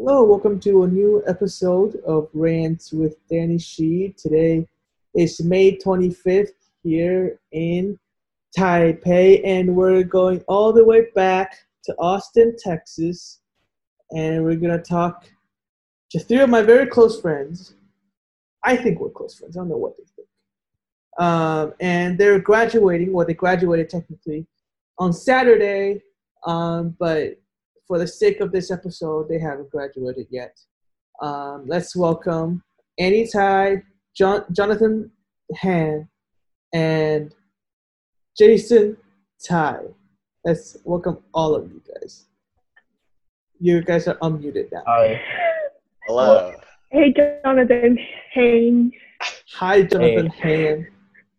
Hello, welcome to a new episode of Rants with Danny Shi. Today is May 25th here in Taipei, and we're going all the way back to Austin, Texas, and we're going to talk to three of my very close friends. I think we're close friends. I don't know what they think. And they're graduating, well, they graduated technically on Saturday, but for the sake of this episode, they haven't graduated yet. Let's welcome Annie Tai, Jonathan Han, and Jason Tai. Let's welcome all of you guys. You guys are unmuted now. Hi. Hello. Hey, Jonathan Haynes. Hi, Jonathan Han.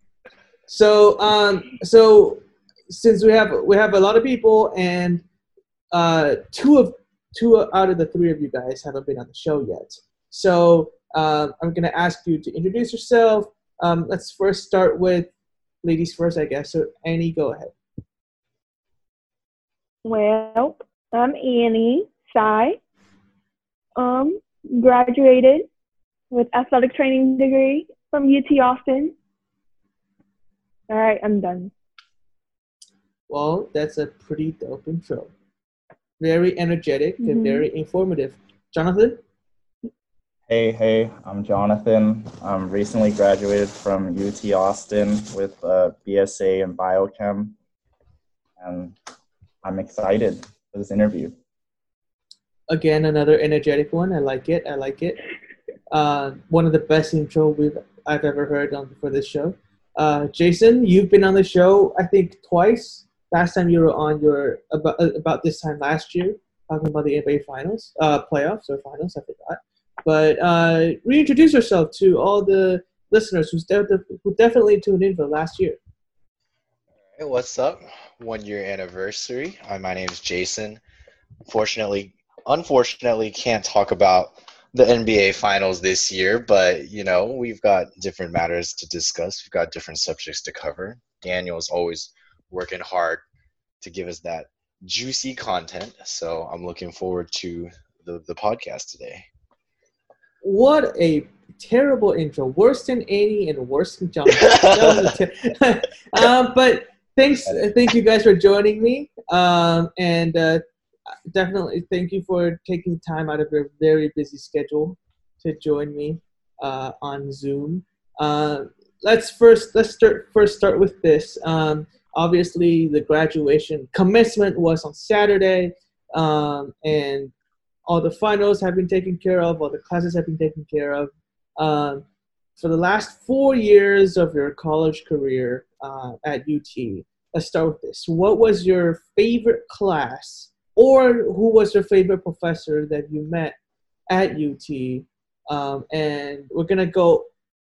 So since we have a lot of people, and two out of the three of you guys haven't been on the show yet. So I'm going to ask you to introduce yourself. Let's first start with ladies first, I guess. So Annie, go ahead. Well, I'm Annie Tsai. Graduated with athletic training degree from UT Austin. All right, I'm done. Well, that's a pretty dope intro. Very energetic and very informative. Jonathan? Hey, I'm Jonathan. I'm recently graduated from UT Austin with a BSA in Biochem, and I'm excited for this interview. Again, another energetic one. I like it. One of the best intro I've ever heard for this show. Jason, you've been on the show, I think, twice. Last time you were on about this time last year, talking about the NBA finals, playoffs or finals, I forgot. But reintroduce yourself to all the listeners who definitely tuned in for last year. Hey, what's up? 1 year anniversary. My name is Jason. Unfortunately, can't talk about the NBA finals this year, but we've got different matters to discuss. We've got different subjects to cover. Daniel's always working hard to give us that juicy content, so I'm looking forward to the podcast today. What a terrible intro. Worse than Annie and worse than John. But thank you guys for joining me. And definitely thank you for taking time out of your very busy schedule to join me on Zoom. Let's start with this. Obviously, the graduation commencement was on Saturday, and all the finals have been taken care of, all the classes have been taken care of. For the last 4 years of your college career at UT, let's start with this. What was your favorite class, or who was your favorite professor that you met at UT? And we're gonna go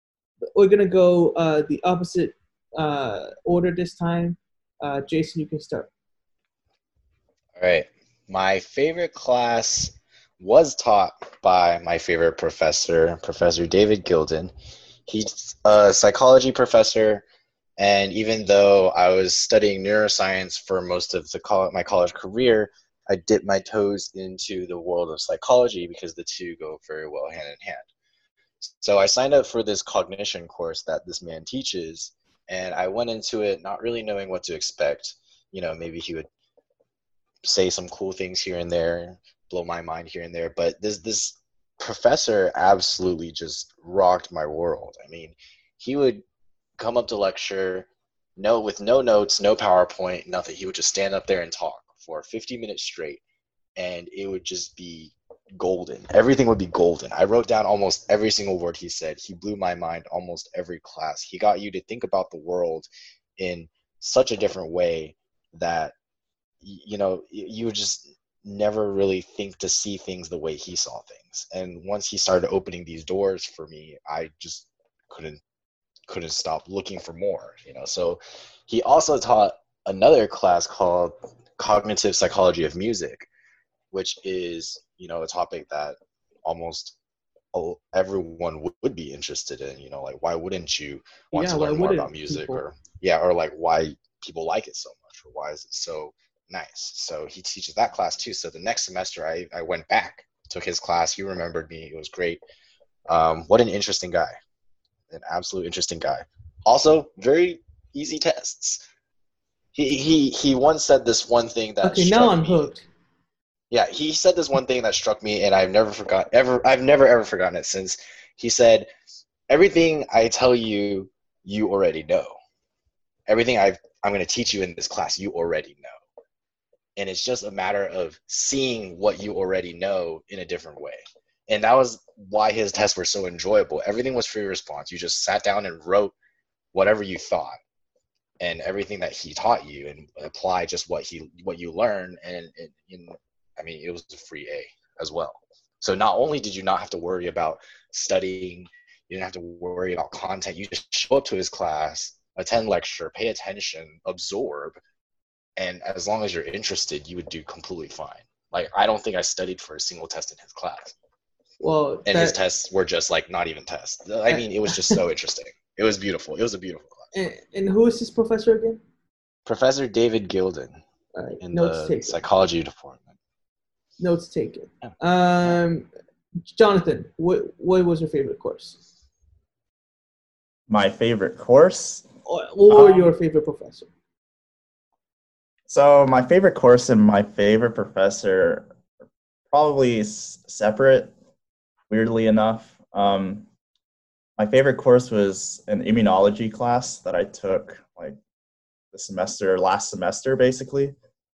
the opposite order this time. Jason, you can start. All right. My favorite class was taught by my favorite professor, Professor David Gilden. He's a psychology professor, and even though I was studying neuroscience for most of my college career, I dipped my toes into the world of psychology because the two go very well hand in hand. So I signed up for this cognition course that this man teaches, and I went into it not really knowing what to expect. Maybe he would say some cool things here and there, blow my mind here and there, but this professor absolutely just rocked my world. I mean, he would come up to lecture, with no notes, no PowerPoint, nothing. He would just stand up there and talk for 50 minutes straight, and it would just be golden. Everything would be golden. I wrote down almost every single word he said. He blew my mind almost every class. He got you to think about the world in such a different way that you would just never really think to see things the way he saw things. And once he started opening these doors for me, I just couldn't stop looking for more. So he also taught another class called Cognitive Psychology of Music, which is a topic that almost everyone would be interested in. Like, why wouldn't you want to learn more about music, or like why people like it so much, or why is it so nice? So he teaches that class too. So the next semester I went back took his class. He remembered me. It was great. What an interesting guy. An absolute interesting guy. Also, very easy tests. He once said this one thing that Okay, now I'm hooked. Yeah, he said this one thing that struck me, and I've never ever forgotten it since. He said, "Everything I tell you, you already know. Everything I'm going to teach you in this class, you already know. And it's just a matter of seeing what you already know in a different way." And that was why his tests were so enjoyable. Everything was free response. You just sat down and wrote whatever you thought, and everything that he taught you, and apply just what you learned. And I mean, it was a free A as well. So not only did you not have to worry about studying, you didn't have to worry about content. You just show up to his class, attend lecture, pay attention, absorb, and as long as you're interested, you would do completely fine. Like, I don't think I studied for a single test in his class. Well, and his tests were just like not even tests. I mean, it was just so interesting. It was beautiful. It was a beautiful class. And who is this professor again? Professor David Gilden in the psychology department. Notes taken. Yeah. Jonathan, what was your favorite course? My favorite course? What were your favorite professor? So my favorite course and my favorite professor are probably separate, weirdly enough. My favorite course was an immunology class that I took like last semester, basically.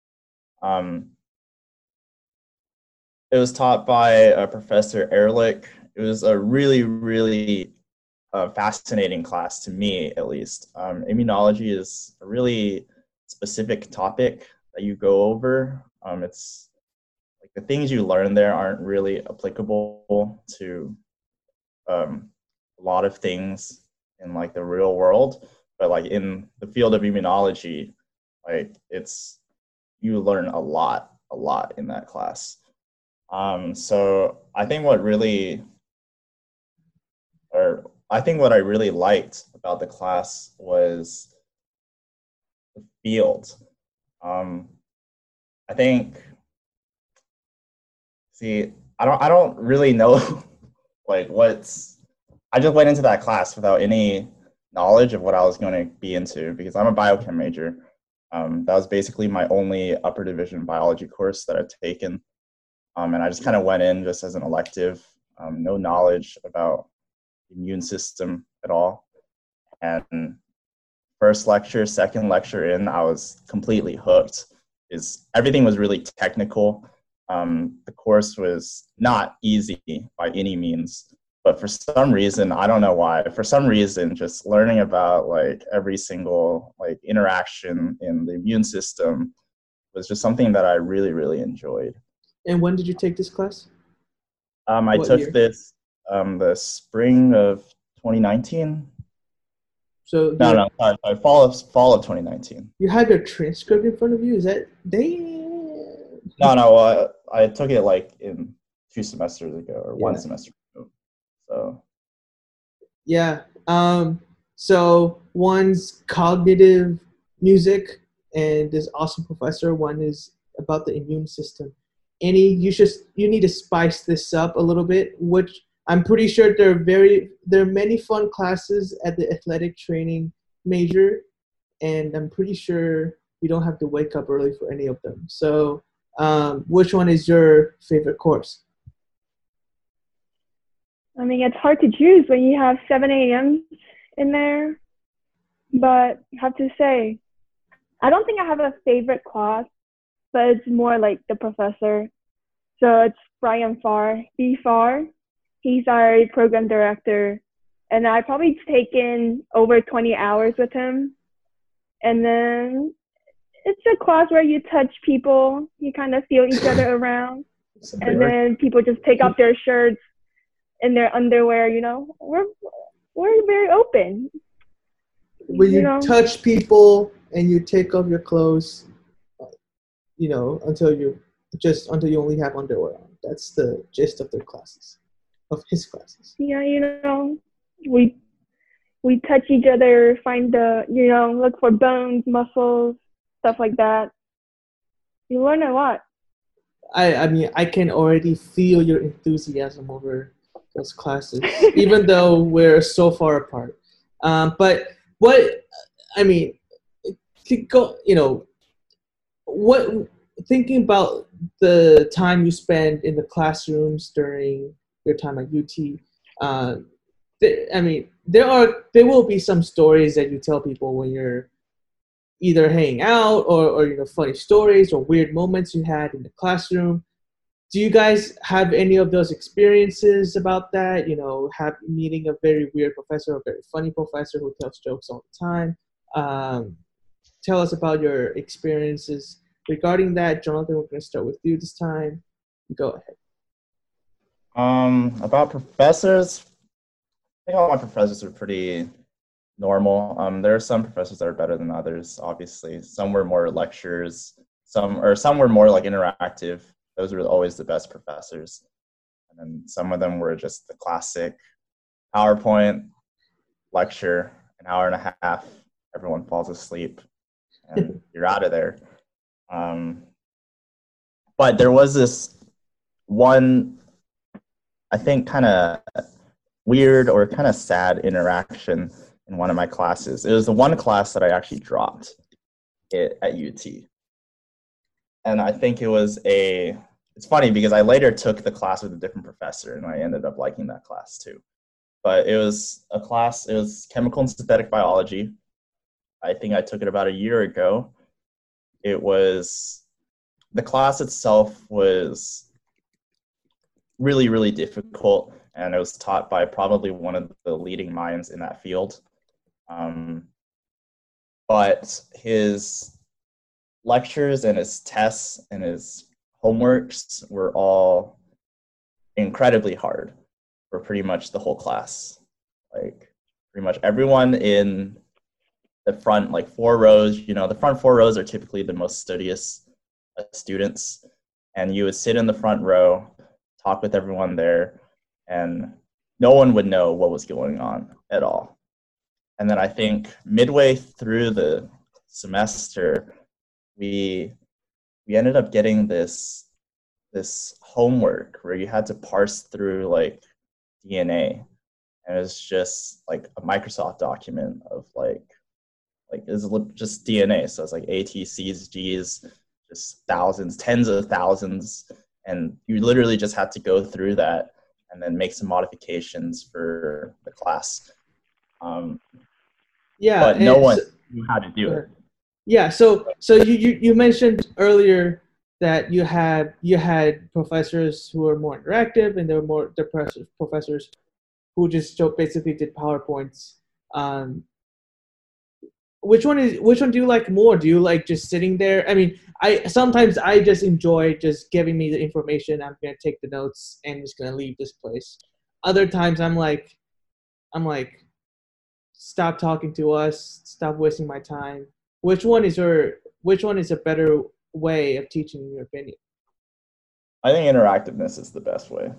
It was taught by Professor Ehrlich. It was a really, really fascinating class to me, at least. Immunology is a really specific topic that you go over. It's like the things you learn there aren't really applicable to a lot of things in like the real world, but like in the field of immunology, like you learn a lot in that class. So I think what I really liked about the class was the field. I don't really know like I just went into that class without any knowledge of what I was going to be into because I'm a biochem major. That was basically my only upper division biology course that I've taken. And I just kind of went in just as an elective, no knowledge about the immune system at all. And first lecture, second lecture in, I was completely hooked. Everything was really technical. The course was not easy by any means, but for some reason, I don't know why, for some reason, just learning about like every single like interaction in the immune system was just something that I really, really enjoyed. And when did you take this class? I took this the spring of 2019. So sorry, fall of 2019. You have your transcript in front of you? Is that damn? No, I took it like in 2 semesters ago or 1 semester ago. So yeah. So one's cognitive music, and this awesome professor. One is about the immune system. You need to spice this up a little bit, which I'm pretty sure there are many fun classes at the athletic training major, and I'm pretty sure you don't have to wake up early for any of them. So which one is your favorite course? I mean, it's hard to choose when you have 7 a.m. in there, but I have to say, I don't think I have a favorite class, but it's more like the professor. So it's Brian Farr, B. Farr. He's our program director, and I've probably taken over 20 hours with him. And then it's a class where you touch people, you kind of feel each other around, and then people just take off their shirts and their underwear. You know, we're very open. When you touch people and you take off your clothes, you know, until you only have underwear on. That's the gist of their classes, of his classes. Yeah, you know, we touch each other, find look for bones, muscles, stuff like that. You learn a lot. I mean, I can already feel your enthusiasm over those classes, even though we're so far apart. But what I mean, to go, what thinking about the time you spend in the classrooms during your time at UT. I mean, there will be some stories that you tell people when you're either hanging out or funny stories or weird moments you had in the classroom. Do you guys have any of those experiences about that? Have meeting a very weird professor, a very funny professor who tells jokes all the time. Tell us about your experiences regarding that. Jonathan, we're going to start with you this time. Go ahead. About professors, I think all my professors are pretty normal. There are some professors that are better than others, obviously. Some were more lectures, some were more like interactive. Those were always the best professors. And then some of them were just the classic PowerPoint lecture, an hour and a half, everyone falls asleep, and you're out of there. But there was this one, I think, kind of weird or kind of sad interaction in one of my classes. It was the one class that I actually dropped at UT. And I think it's funny because I later took the class with a different professor and I ended up liking that class too. But it was chemical and synthetic biology. I think I took it about a year ago. The class itself was really, really difficult, and it was taught by probably one of the leading minds in that field. But his lectures and his tests and his homeworks were all incredibly hard for pretty much the whole class. Like pretty much everyone in the front, like 4 rows, the front 4 rows are typically the most studious students, and you would sit in the front row, talk with everyone there, and no one would know what was going on at all. And then I think midway through the semester, we ended up getting this homework where you had to parse through like DNA, and it was just like a Microsoft document of like it's just DNA. So it's like A, T, C's, G's, just thousands, tens of thousands, and you literally just had to go through that and then make some modifications for the class. Yeah, but no one knew how to do it. Yeah, so you mentioned earlier that you had professors who were more interactive, and there were more professors who just basically did PowerPoints. Which one do you like more? Do you like just sitting there? I mean, sometimes I just enjoy just giving me the information. I'm gonna take the notes and just gonna leave this place. Other times I'm like, stop talking to us, stop wasting my time. Which one is a better way of teaching, in your opinion? I think interactiveness is the best way.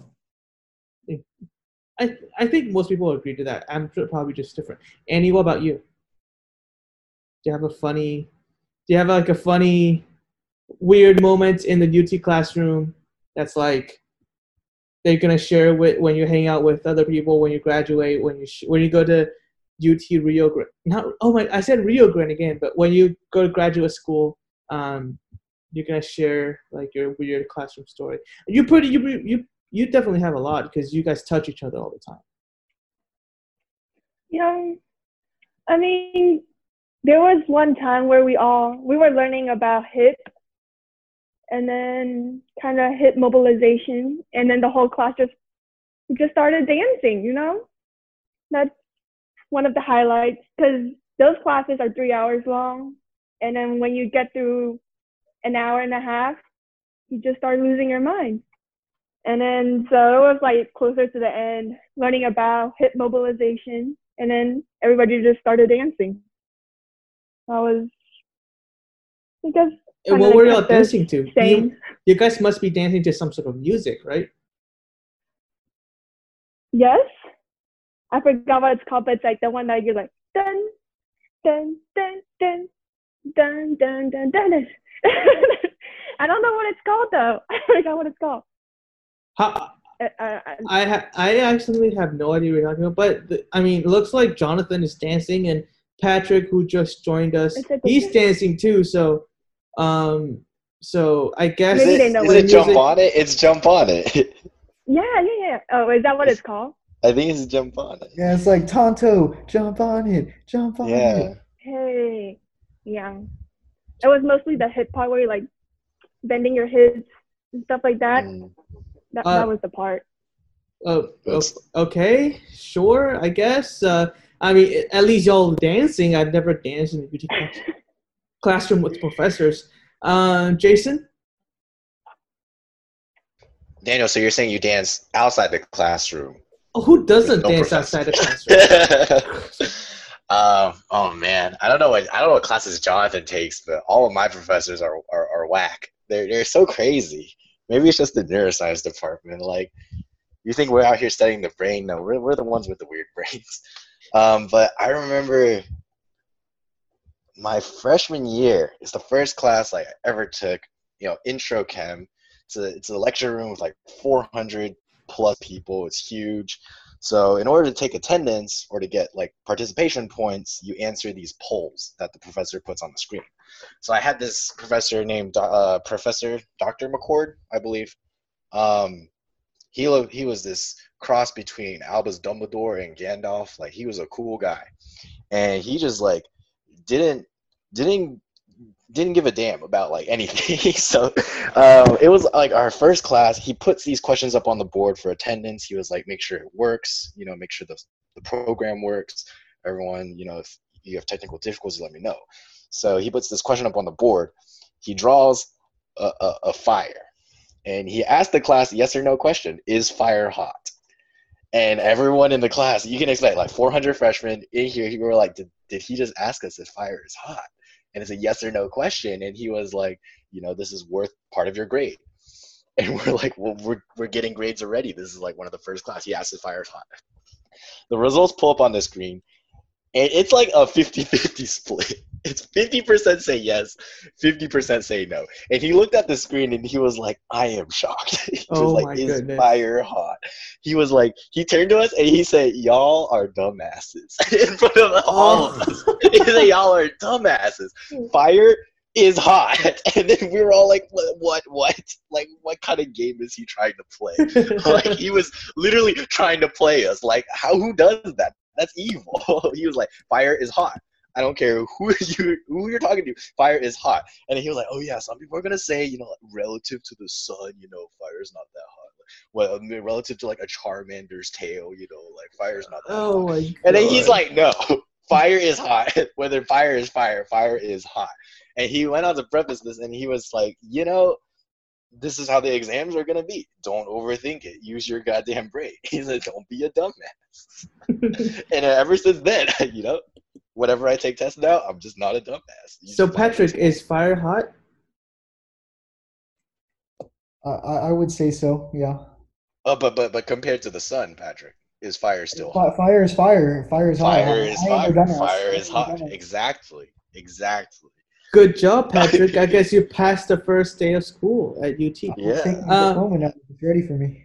I think most people agree to that. I'm probably just different. Annie, what about you? Do you have a funny, weird moment in the UT classroom that's like they're gonna share with when you hang out with other people, when you graduate, when you go to UT Rio Grande? I said Rio Grande again, but when you go to graduate school, you're gonna share like your weird classroom story. You definitely have a lot because you guys touch each other all the time. Yeah, I mean, there was one time where we were learning about HIP, and then kind of HIP mobilization, and then the whole class just started dancing. That's one of the highlights, because those classes are 3 hours long, and then when you get through an hour and a half, you just start losing your mind. And then so it was like closer to the end, learning about HIP mobilization, and then everybody just started dancing. Because. And what were y'all dancing to? You guys must be dancing to some sort of music, right? Yes. I forgot what it's called, but it's like the one that you're like dun dun dun dun dun dun dun dun. I don't know what it's called though. I forgot what it's called. How, I, I actually have no idea what you're talking about, but I mean, it looks like Jonathan is dancing, and Patrick, who just joined us, It's like he's dancing too. So, so I guess Maybe they know Is what it it Jump is. On It? It's Jump On It. Yeah. Oh, is that what it's called? I think it's Jump On It. Yeah, it's like Tonto, jump on it, jump on Yeah. it. Hey, yeah. It was mostly the hip part where you're like bending your hips and stuff like that. Mm. That was the part. Okay, sure, I guess. I mean, at least y'all dancing. I've never danced in a beauty classroom with professors. Jason? Daniel, so you're saying you dance outside the classroom? Oh, who doesn't No dance professor. outside the classroom? Oh man, I don't know what classes Jonathan takes, but all of my professors are whack. They're so crazy. Maybe it's just the neuroscience department. Like, you think we're out here studying the brain? No, we're the ones with the weird brains. But I remember my freshman year is the first class I ever took. Intro chem. It's a lecture room with like 400 plus people. It's huge. So in order to take attendance or to get like participation points, you answer these polls that the professor puts on the screen. So I had this professor named Professor Dr. McCord, I believe. He was this cross between Albus Dumbledore and Gandalf. Like, he was a cool guy, and he just like didn't give a damn about like anything. So it was like our first class. He puts these questions up on the board for attendance. He was like, make sure it works, make sure the program works. Everyone, if you have technical difficulties, let me know. So he puts this question up on the board. He draws a fire, and he asked the class yes or no question: is fire hot? And everyone in the class, you can expect like 400 freshmen in here, we were like, did he just ask us if fire is hot? And it's a yes or no question. And he was like, this is worth part of your grade. And we're like, well, we're getting grades already. This is like one of the first class. He asked if fire is hot. The results pull up on the screen, and it's like a 50-50 split. It's 50% say yes, 50% say no. And he looked at the screen and he was like, I am shocked. He was like, is fire hot? He was like, he turned to us and he said, y'all are dumbasses. In front of all of us. He said, y'all are dumbasses. Fire is hot. And then we were all like, what? Like, what kind of game is he trying to play? Like, he was literally trying to play us. Like, who does that? That's evil. He was like, fire is hot. I don't care who you're talking to. Fire is hot. And he was like, oh yeah, some people are gonna say, relative to the sun, fire is not that hot. Well, relative to like a Charmander's tail, like fire is not that hot. My God. And then he's like, no, fire is hot. Whether fire is fire is hot. And he went on to preface this, and he was like, this is how the exams are gonna be. Don't overthink it. Use your goddamn brain. He said, don't be a dumbass. And ever since then, whenever I take tests now, I'm just not a dumbass. So Patrick, is fire hot? I would say so, yeah. But compared to the sun, Patrick, is fire still hot? Fire is fire. Fire is hot. Fire is fire. Fire is hot. Exactly. Good job, Patrick. I guess you passed the first day of school at UT. Yeah. Taking my diploma now. It's ready for me.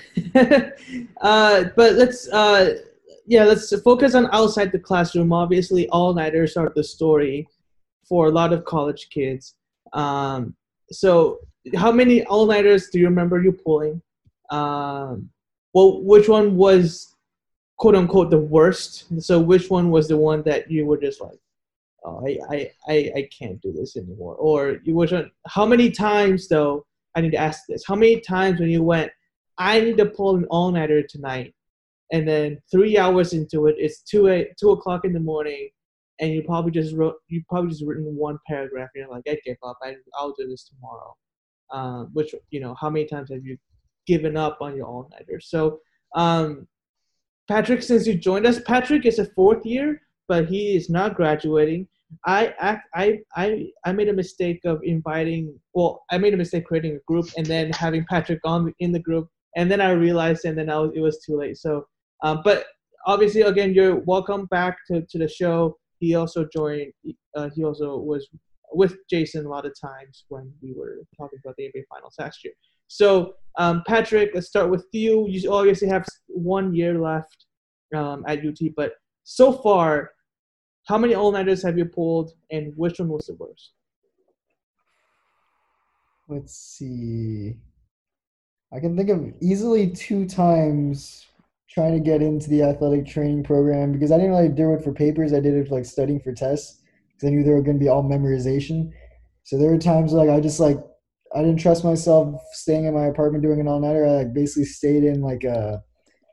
But let's focus on outside the classroom. Obviously, all-nighters are the story for a lot of college kids. So how many all-nighters do you remember you pulling? Which one was, quote-unquote, the worst? So which one was the one that you were just like, oh, I can't do this anymore? Or how many times, though, I need to ask this, how many times when you went, I need to pull an all-nighter tonight, and then 3 hours into it, it's 2 o'clock in the morning, and you probably just written one paragraph, and you're like, I give up, I'll do this tomorrow. Which, how many times have you given up on your all-nighter? So, Patrick, since you joined us, Patrick is a fourth year, but he is not graduating. I made a mistake of I made a mistake creating a group and then having Patrick in the group, and then I realized, and then it was too late. So, but obviously, again, you're welcome back to the show. He also joined. He also was with Jason a lot of times when we were talking about the NBA Finals last year. So, Patrick, let's start with you. You obviously have 1 year left at UT, but so far, how many all-nighters have you pulled, and which one was the worst? Let's see. I can think of easily 2 times trying to get into the athletic training program because I didn't really do it for papers. I did it for like studying for tests because I knew they were going to be all memorization. So there were times like I didn't trust myself staying in my apartment doing an all-nighter. I like basically stayed in like a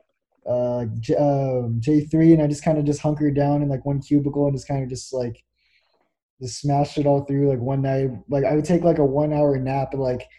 J3 and I just kind of just hunkered down in like one cubicle and just kind of just smashed it all through like one night. Like I would take like a 1 hour nap at like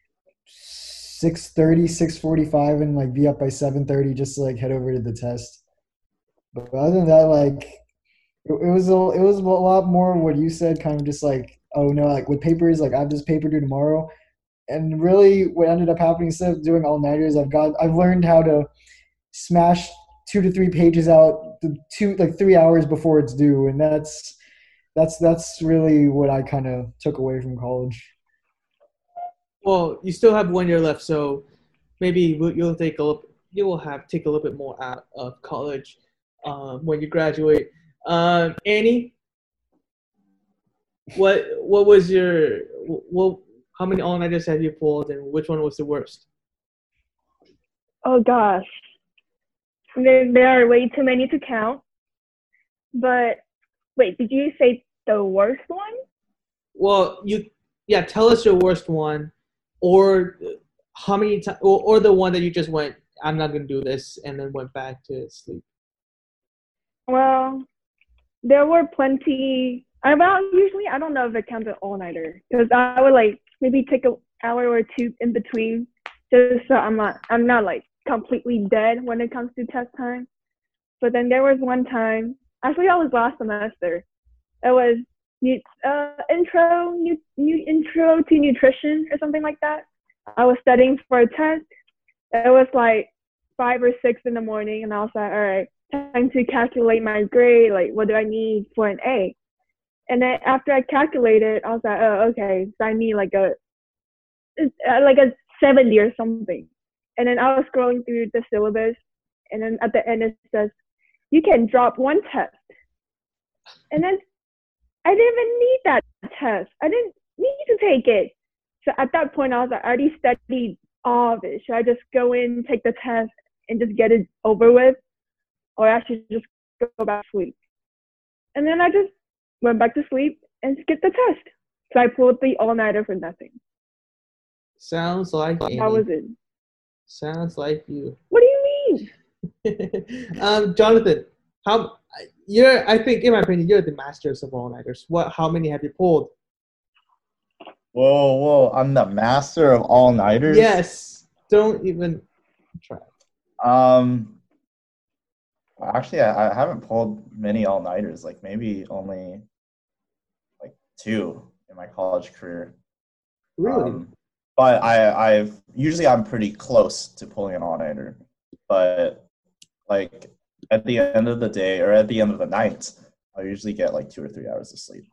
6:30, 6:45 and like be up by 7:30 just to like head over to the test. But other than that, like it was a lot more what you said, kind of just like, oh no, like with papers, like I have this paper due tomorrow. And really what ended up happening instead of doing all-nighters, I've learned how to smash 2 to 3 pages out 3 hours before it's due, and that's really what I kind of took away from college. Well, you still have 1 year left, so maybe you'll take a little bit more out of college when you graduate. Annie, what was your how many all-nighters have you pulled, and which one was the worst? Oh gosh, there are way too many to count. But wait, did you say the worst one? Well, tell us your worst one, or how many times, or the one that you just went, I'm not gonna do this, and then went back to sleep. Well, there were plenty. Usually I don't know if it counts as all-nighter because I would like maybe take an hour or two in between just so I'm not like completely dead when it comes to test time. But then there was one time, actually that was last semester. It was intro to nutrition or something like that. I was studying for a test. It was like 5 or 6 in the morning, and I was like, all right, time to calculate my grade. Like, what do I need for an A? And then after I calculated, I was like, oh, okay, so I need like a 70 or something. And then I was scrolling through the syllabus, and then at the end it says, you can drop one test. And then I didn't even need that test. I didn't need to take it. So at that point, I was like, I already studied all of it. Should I just go in, take the test, and just get it over with? Or I should just go back to sleep? And then I just went back to sleep and skipped the test. So I pulled the all-nighter for nothing. Sounds like Annie. That was it. Sounds like you. What do you mean? Jonathan, I think in my opinion, you're the masters of all-nighters. How many have you pulled? Whoa, I'm the master of all-nighters? Yes. Don't even try. Actually, I haven't pulled many all-nighters, like maybe only like 2 in my college career. Really? But I'm pretty close to pulling an all-nighter. But like at the end of the day or at the end of the night, I usually get like 2 or 3 hours of sleep.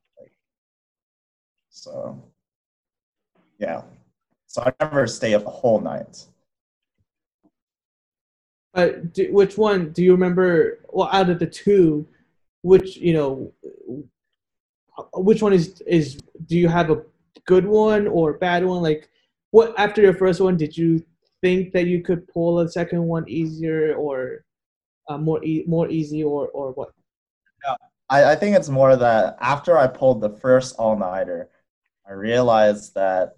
So yeah. So I never stay up the whole night. But which one do you remember? Well, out of the 2, which one is? Do you have a good one or a bad one? Like, what after your first one, did you think that you could pull a second one easier or more easy or what? Yeah, I think it's more that after I pulled the first all-nighter, I realized that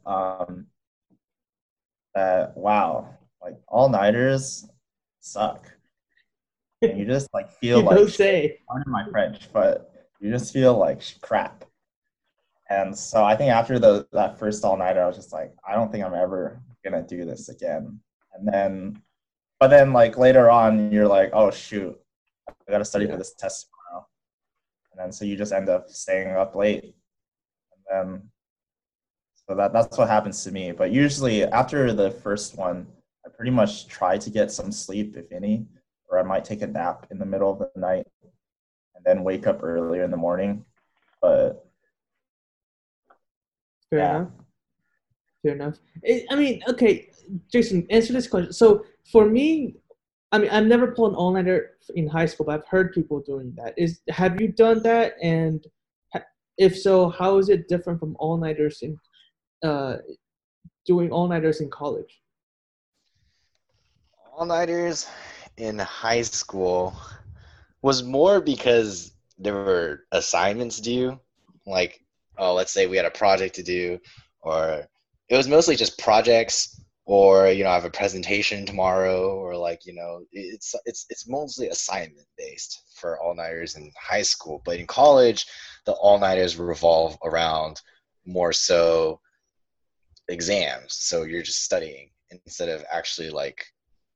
wow, like all-nighters suck. And you just like feel you like don't say. Pardon my French, but you just feel like crap. And so I think after that first all-nighter, I was just like, I don't think I'm ever gonna do this again. But then like later on, you're like, oh shoot, I gotta study for this test tomorrow. And then so you just end up staying up late. And then so that's what happens to me. But usually after the first one, I pretty much try to get some sleep, if any, or I might take a nap in the middle of the night and then wake up earlier in the morning. But Fair Yeah. enough. Fair enough. I mean, okay, Jason, answer this question. So for me, I mean, I've never pulled an all-nighter in high school, but I've heard people doing that. Have you done that? And if so, how is it different from all-nighters in uh, doing all-nighters in college? All-nighters in high school was more because there were assignments due. Like, oh, let's say we had a project to do, or it was mostly just projects, or I have a presentation tomorrow, or like it's mostly assignment based for all-nighters in high school. But in college, the all-nighters revolve around more so exams. So you're just studying instead of actually like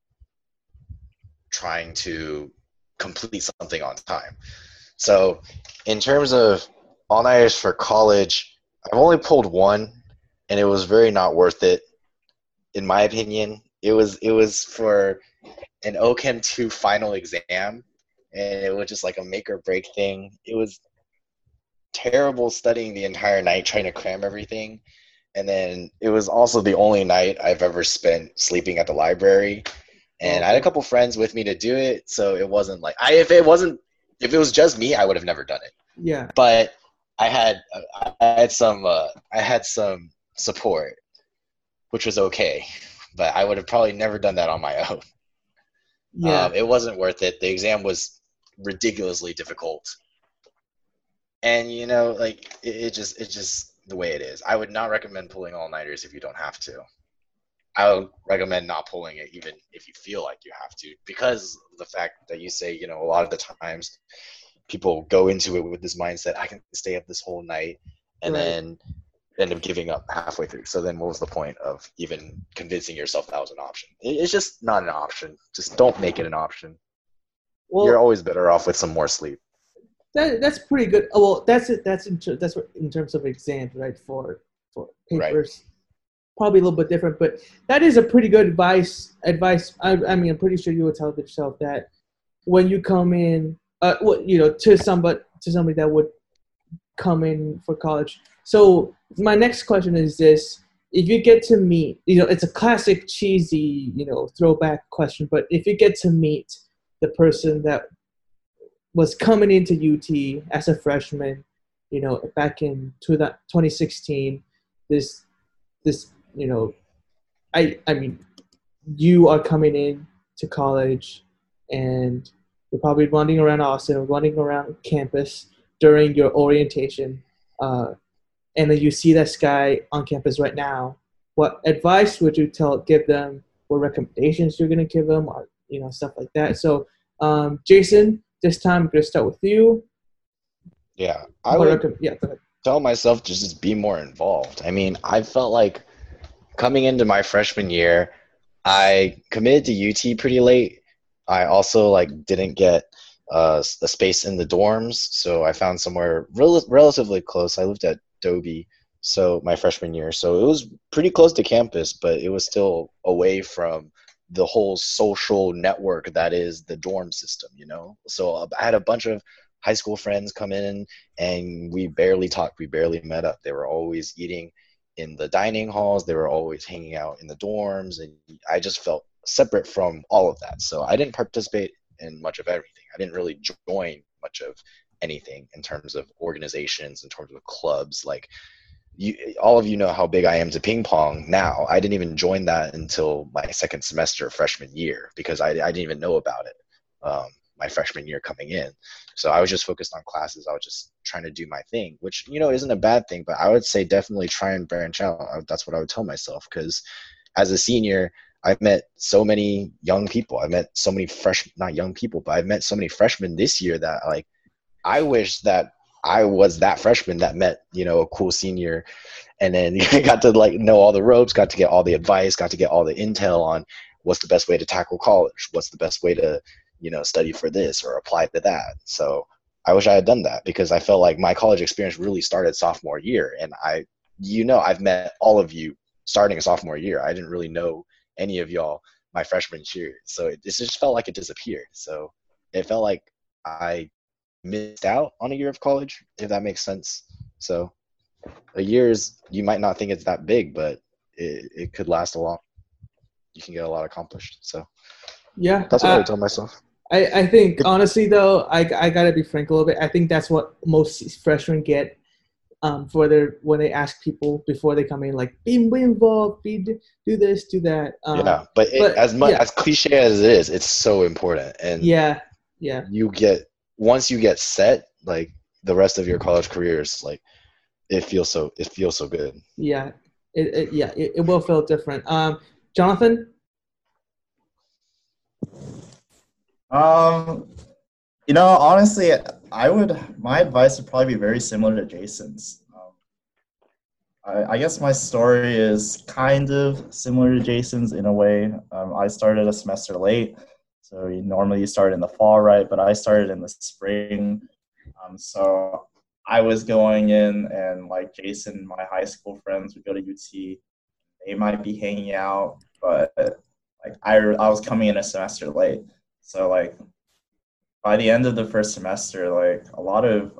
trying to complete something on time. So in terms of all-nighters for college, I've only pulled one, and it was very not worth it, in my opinion. It was for an OChem 2 final exam, and it was just like a make or break thing. It was terrible studying the entire night trying to cram everything. And then it was also the only night I've ever spent sleeping at the library. And I had a couple friends with me to do it, so it wasn't like if it was just me, I would have never done it. Yeah. But I had some support, which was okay. But I would have probably never done that on my own. Yeah. It wasn't worth it. The exam was ridiculously difficult, and like it's just the way it is. I would not recommend pulling all-nighters if you don't have to. I would recommend not pulling it even if you feel like you have to, because of the fact that you say, a lot of the times people go into it with this mindset, I can stay up this whole night, and Right. then end up giving up halfway through. So then what was the point of even convincing yourself that was an option? It's just not an option. Just don't make it an option. Well, You're always better off with some more sleep. that's pretty good. Oh, well, that's it. That's what, in terms of exams, right? For papers, probably a little bit different, but that is a pretty good advice. I mean, I'm pretty sure you would tell yourself that when you come in, to somebody that would come in for college. So my next question is this: if you get to meet, it's a classic cheesy, throwback question, but if you get to meet the person that was coming into UT as a freshman, back in 2016, this, I mean, you are coming in to college, and you're probably running around Austin or running around campus during your orientation, and then you see this guy on campus right now. What advice would you give them? What recommendations you're gonna give them, or stuff like that? So, Jason, this time I'm gonna start with you. Yeah, I would go ahead. tell myself to just be more involved. I mean, I felt like coming into my freshman year, I committed to UT pretty late. I also didn't get a space in the dorms, so I found somewhere relatively close. I lived at Dobie, so my freshman year, so it was pretty close to campus, but it was still away from the whole social network that is the dorm system. So I had a bunch of high school friends come in, and we barely talked, we barely met up. They were always eating in the dining halls, they were always hanging out in the dorms, and I just felt separate from all of that. So I didn't participate in much of everything. I didn't really join much of anything in terms of organizations, in terms of clubs. All of you know how big I am to ping pong now. I didn't even join that until my second semester freshman year, because I didn't even know about it my freshman year coming in. So I was just focused on classes. I was just trying to do my thing, which isn't a bad thing, but I would say definitely try and branch out. That's what I would tell myself, because as a senior, I've met so many young people. I've met so many not young people, but I've met so many freshmen this year that I wish that I was that freshman that met, a cool senior, and then got to know all the ropes, got to get all the advice, got to get all the intel on what's the best way to tackle college, what's the best way to, study for this or apply to that. So I wish I had done that, because I felt like my college experience really started sophomore year, and I've met all of you starting sophomore year. I didn't really know any of y'all my freshman year, so it just felt like it disappeared. So it felt like I missed out on a year of college, if that makes sense. So a year is, you might not think it's that big, but it could last a long. You can get a lot accomplished. So Yeah, that's what I would tell myself. I think honestly though, I gotta be frank a little bit. I think that's what most freshmen get for their when they ask people before they come in, like be involved, do this, do that. Yeah, but as much as cliche as it is, it's so important. And yeah, once you get set, like the rest of your college career is like it feels so good. Yeah, it will feel different. Jonathan. Honestly, my advice would probably be very similar to Jason's. I guess my story is kind of similar to Jason's in a way. I started a semester late, so normally you start in the fall, right? But I started in the spring. So I was going in, and like Jason, my high school friends would go to UT. They might be hanging out, but like I was coming in a semester late. So like by the end of the first semester, like a lot of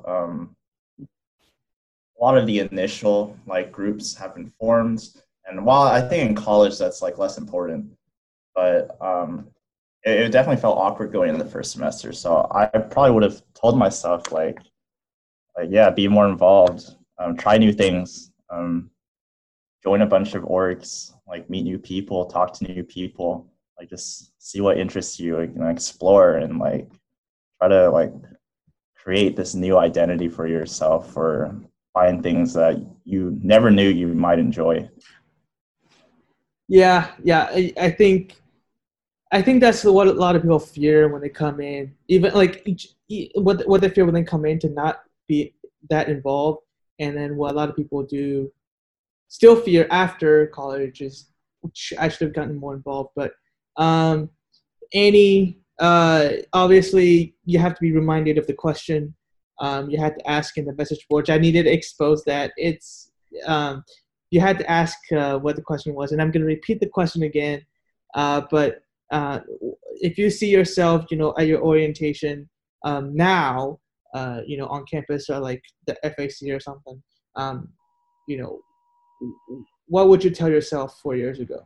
the initial like groups have been formed. And while I think in college that's like less important, but it definitely felt awkward going in the first semester. So I probably would have told myself like yeah, be more involved, try new things, join a bunch of orgs, like meet new people, talk to new people, like just see what interests you, explore and like try to like create this new identity for yourself or find things that you never knew you might enjoy. Yeah. I think that's what a lot of people fear when they come in. Even like what they fear when they come in to not be that involved, and then what a lot of people do still fear after college is, which I should have gotten more involved. But Annie, obviously you have to be reminded of the question. You had to ask in the message board. I needed to expose that. It's you had to ask what the question was, and I'm going to repeat the question again. But if you see yourself, at your orientation now, on campus or like the FAC or something, what would you tell yourself 4 years ago?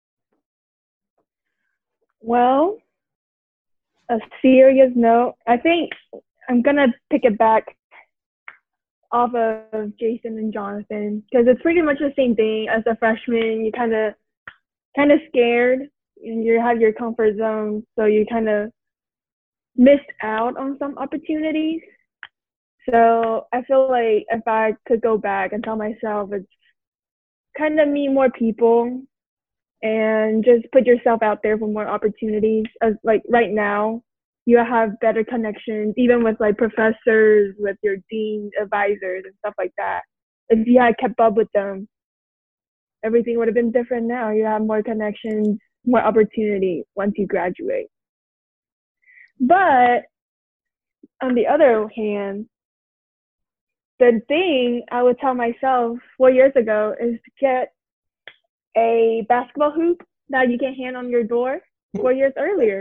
Well, a serious note. I think I'm going to pick it back off of Jason and Jonathan because it's pretty much the same thing. As a freshman, you kind of scared and you have your comfort zone, so you kind of missed out on some opportunities. So I feel like if I could go back and tell myself, it's kind of meet more people and just put yourself out there for more opportunities. As like right now, you have better connections, even with like professors, with your dean, advisors, and stuff like that. If you had kept up with them, everything would have been different now. You have more connections, more opportunity once you graduate. But on the other hand, the thing I would tell myself 4 years ago is to get a basketball hoop that you can hang on your door 4 years earlier.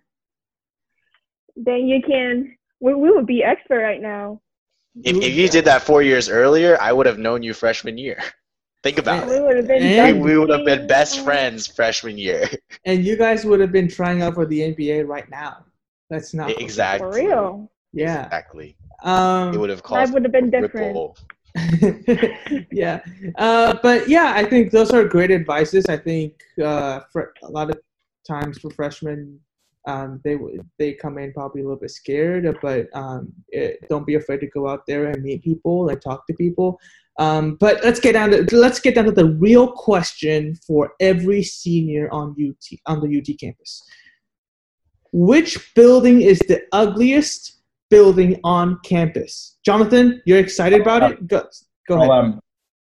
Then you can, we would be expert right now. If you did that 4 years earlier, I would have known you freshman year. Think about it. We would have been best friends freshman year. And you guys would have been trying out for the NBA right now. That's not exactly for real. Yeah, exactly. It would have caused. I would have been different. Yeah, but yeah, I think those are great advices. I think for a lot of times for freshmen, they come in probably a little bit scared, but don't be afraid to go out there and meet people and talk to people. But let's get down to the real question for every senior on the UT campus. Which building is the ugliest building on campus? Jonathan, you're excited about it? Go ahead.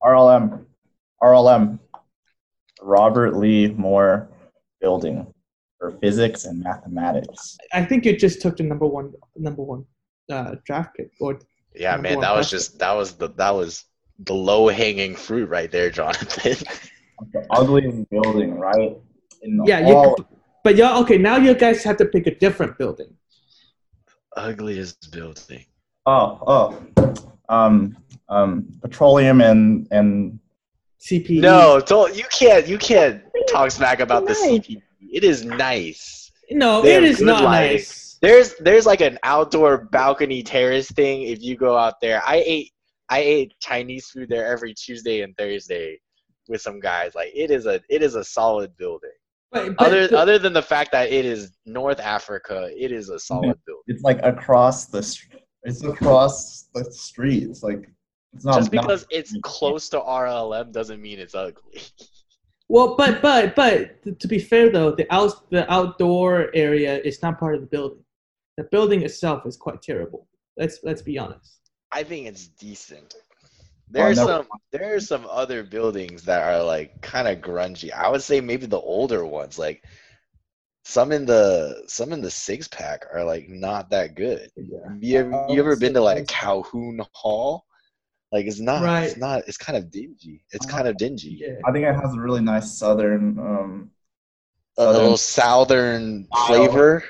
RLM. Robert Lee Moore Building for physics and mathematics. I think you just took the number one draft pick. Yeah, man, that was the low hanging fruit right there, Jonathan. The ugliest building, right? But okay, now you guys have to pick a different building. Ugliest building. petroleum and CPE. No, you can't talk smack about the CPE. It is nice. No, They it have is good not lighting. nice. There's like an outdoor balcony terrace thing. If you go out there, I ate Chinese food there every Tuesday and Thursday with some guys. Like it is a solid building. But Other than the fact that it is North Africa, it is a solid building. it's like across the street. It's across the street. It's like it's not Just because it's close to RLM doesn't mean it's ugly. well, but to be fair though, the outdoor area is not part of the building. The building itself is quite terrible. Let's be honest. I think it's decent. There are some other buildings that are like kind of grungy. I would say maybe the older ones, like some in the six pack are like not that good. Yeah. You ever been to like Calhoun Hall? Like it's not Right. it's not it's kind of dingy. It's kind of dingy. Yeah. I think it has a really nice southern A little southern flavor.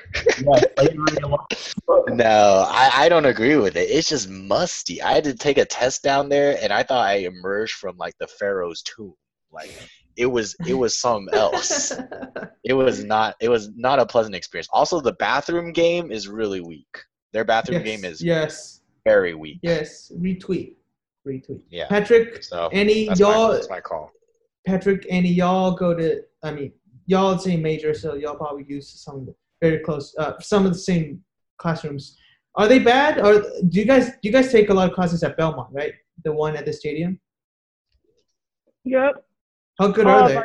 No, I don't agree with it. It's just musty. I had to take a test down there, and I thought I emerged from like the Pharaoh's tomb. Like it was something else. It was not a pleasant experience. Also, the bathroom game is really weak. Their bathroom game is very weak. Yes, retweet. Yeah. Patrick, So that's my call. Patrick, y'all go to. I mean, y'all the same major, so y'all probably use some very close. Some of the same classrooms. Are they bad? Or do you guys take a lot of classes at Belmont, right? The one at the stadium. Yep. How good are they?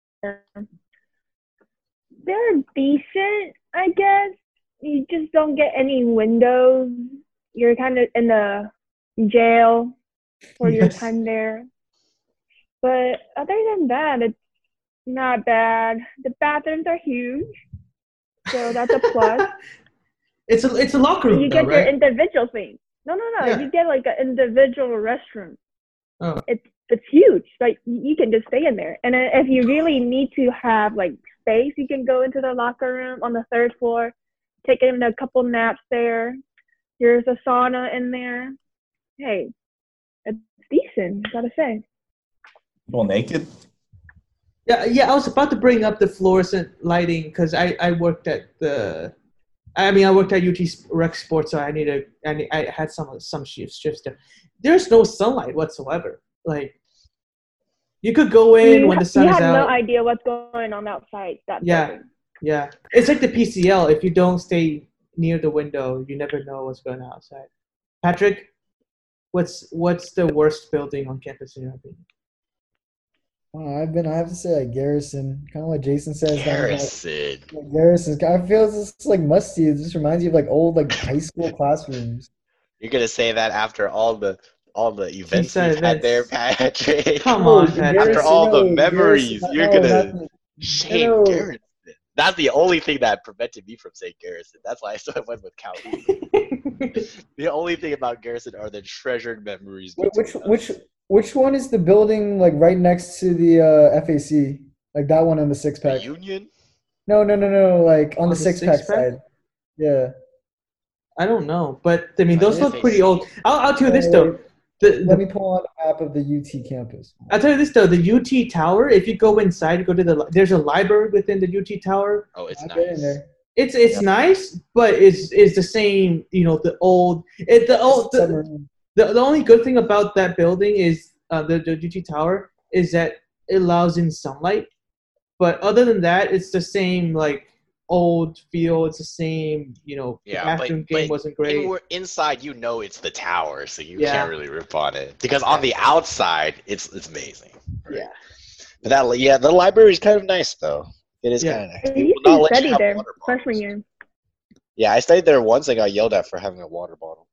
They're decent, I guess. You just don't get any windows. You're kind of in the jail for your time there. But other than that, it's not bad. The bathrooms are huge, so that's a plus. It's a locker room, you get right? your individual thing. No. Yeah. You get like an individual restroom. Oh. It's huge. Like you can just stay in there. And then if you really need to have like space, you can go into the locker room on the third floor, take in a couple naps there. There's a sauna in there. Hey, it's decent, gotta say. Well, naked. Yeah. I was about to bring up the fluorescent lighting because I worked at UT Rec Sports, so I had some shifts there. There's no sunlight whatsoever. Like you could go in when the sun is out. You have no idea what's going on outside that building. Yeah. It's like the PCL. If you don't stay near the window, you never know what's going on outside. Patrick, what's the worst building on campus in your opinion? I have to say like Garrison, kind of like Jason says. Garrison. Garrison. I feel it's just like musty. It just reminds you of like old like high school classrooms. You're gonna say that after all the events we've had there, Patrick. Come on, Patrick. After all the memories, you're gonna shame No. Garrison. That's the only thing that prevented me from saying Garrison. That's why I still went with Calhoun. The only thing about Garrison are the treasured memories. Which one is the building like right next to the FAC? Like that one on the six pack. Union? No. Like on the six pack side. Yeah. I don't know, but I mean those look pretty old. I'll tell you this though. Let me pull on the map of the UT campus. I'll tell you this though, the UT Tower. If you go inside, there's a library within the UT Tower. Oh, it's I've nice. been in there. It's nice, but it's the same. You know, the only good thing about that building is the UT Tower is that it allows in sunlight. But other than that, it's the same like old feel. It's the same. You know, the bathroom game wasn't great. Inside, you know, it's the tower, so you can't really rip on it because on the outside, it's amazing. Right? Yeah. But the library is kind of nice though. It is kind of nice. I used to study there freshman year. Yeah, I studied there once. I got yelled at for having a water bottle.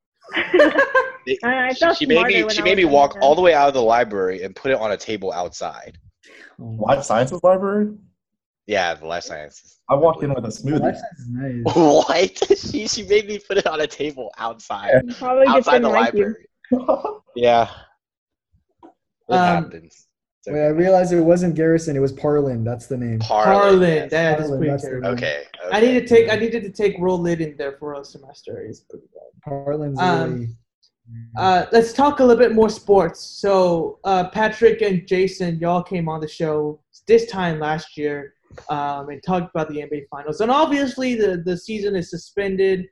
She made me walk all the way out of the library and put it on a table outside. Life Sciences Library? Yeah, the life sciences. I walked in with a smoothie. Life Sciences is nice. What? She made me put it on a table outside. Probably Outside the library. Yeah. It happens. Wait, I realized it wasn't Garrison. It was Parlin. That's the name. Parlin. That is Parlin, pretty that's the terrible. name. Okay. I needed to take Roll Lit in there for a semester. It's pretty bad. Parlin's let's talk a little bit more sports. So Patrick and Jason, y'all came on the show this time last year and talked about the NBA Finals. And obviously the season is suspended.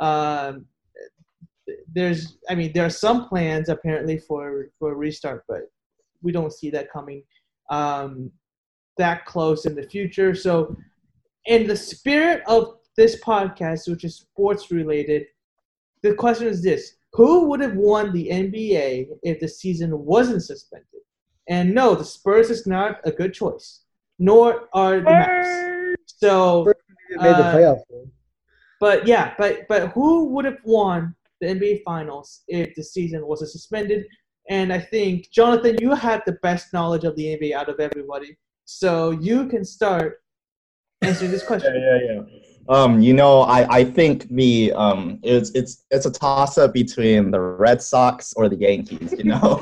There are some plans apparently for a restart, but we don't see that coming that close in the future. So in the spirit of this podcast, which is sports related, the question is this: who would have won the NBA if the season wasn't suspended? And no, the Spurs is not a good choice, nor are the Mavs. So made the playoffs. But who would have won the NBA Finals if the season wasn't suspended? And I think, Jonathan, you have the best knowledge of the NBA out of everybody, so you can start answering this question. Yeah. I think it's a toss up between the Red Sox or the Yankees.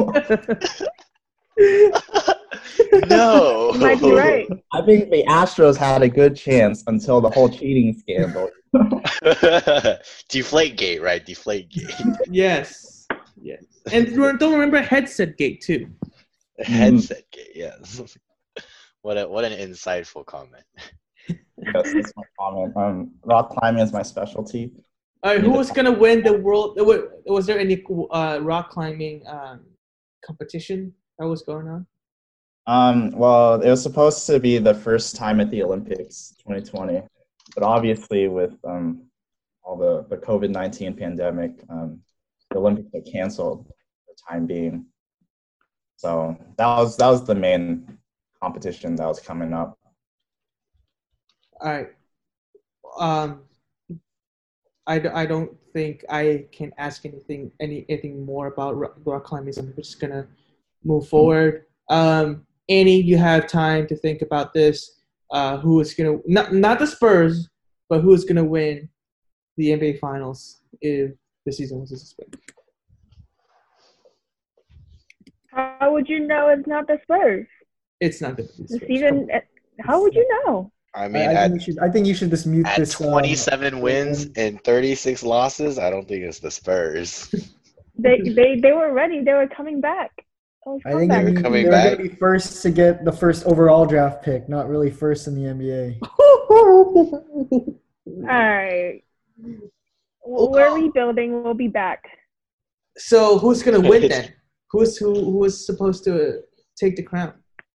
No. You might be right. I think the Astros had a good chance until the whole cheating scandal. Deflategate, right? Deflategate. Yes. And don't remember Headset Gate too. Headset gate, yes. What an insightful comment. Yes, that's my comment. Rock climbing is my specialty. All right, who was gonna win the world? Was there any rock climbing competition that was going on? Well, it was supposed to be the first time at the Olympics 2020, but obviously with all the COVID-19 pandemic, the Olympics were canceled for the time being. So that was the main competition that was coming up. All right. I don't think I can ask anything more about rock climbing. So I'm just gonna move forward. Annie, you have time to think about this. Who is gonna not the Spurs, but who is gonna win the NBA Finals if the season was suspended? How would you know it's not the Spurs? It's not the Spurs. How would you know? I mean, I think you should just mute at this. 27 wins and 36 losses, I don't think it's the Spurs. They were ready. They were coming back. I think They were they're coming going back. to be first to get the first overall draft pick, not really first in the NBA. All right. We're rebuilding. We'll be back. So who's gonna win then? Who is supposed to take the crown?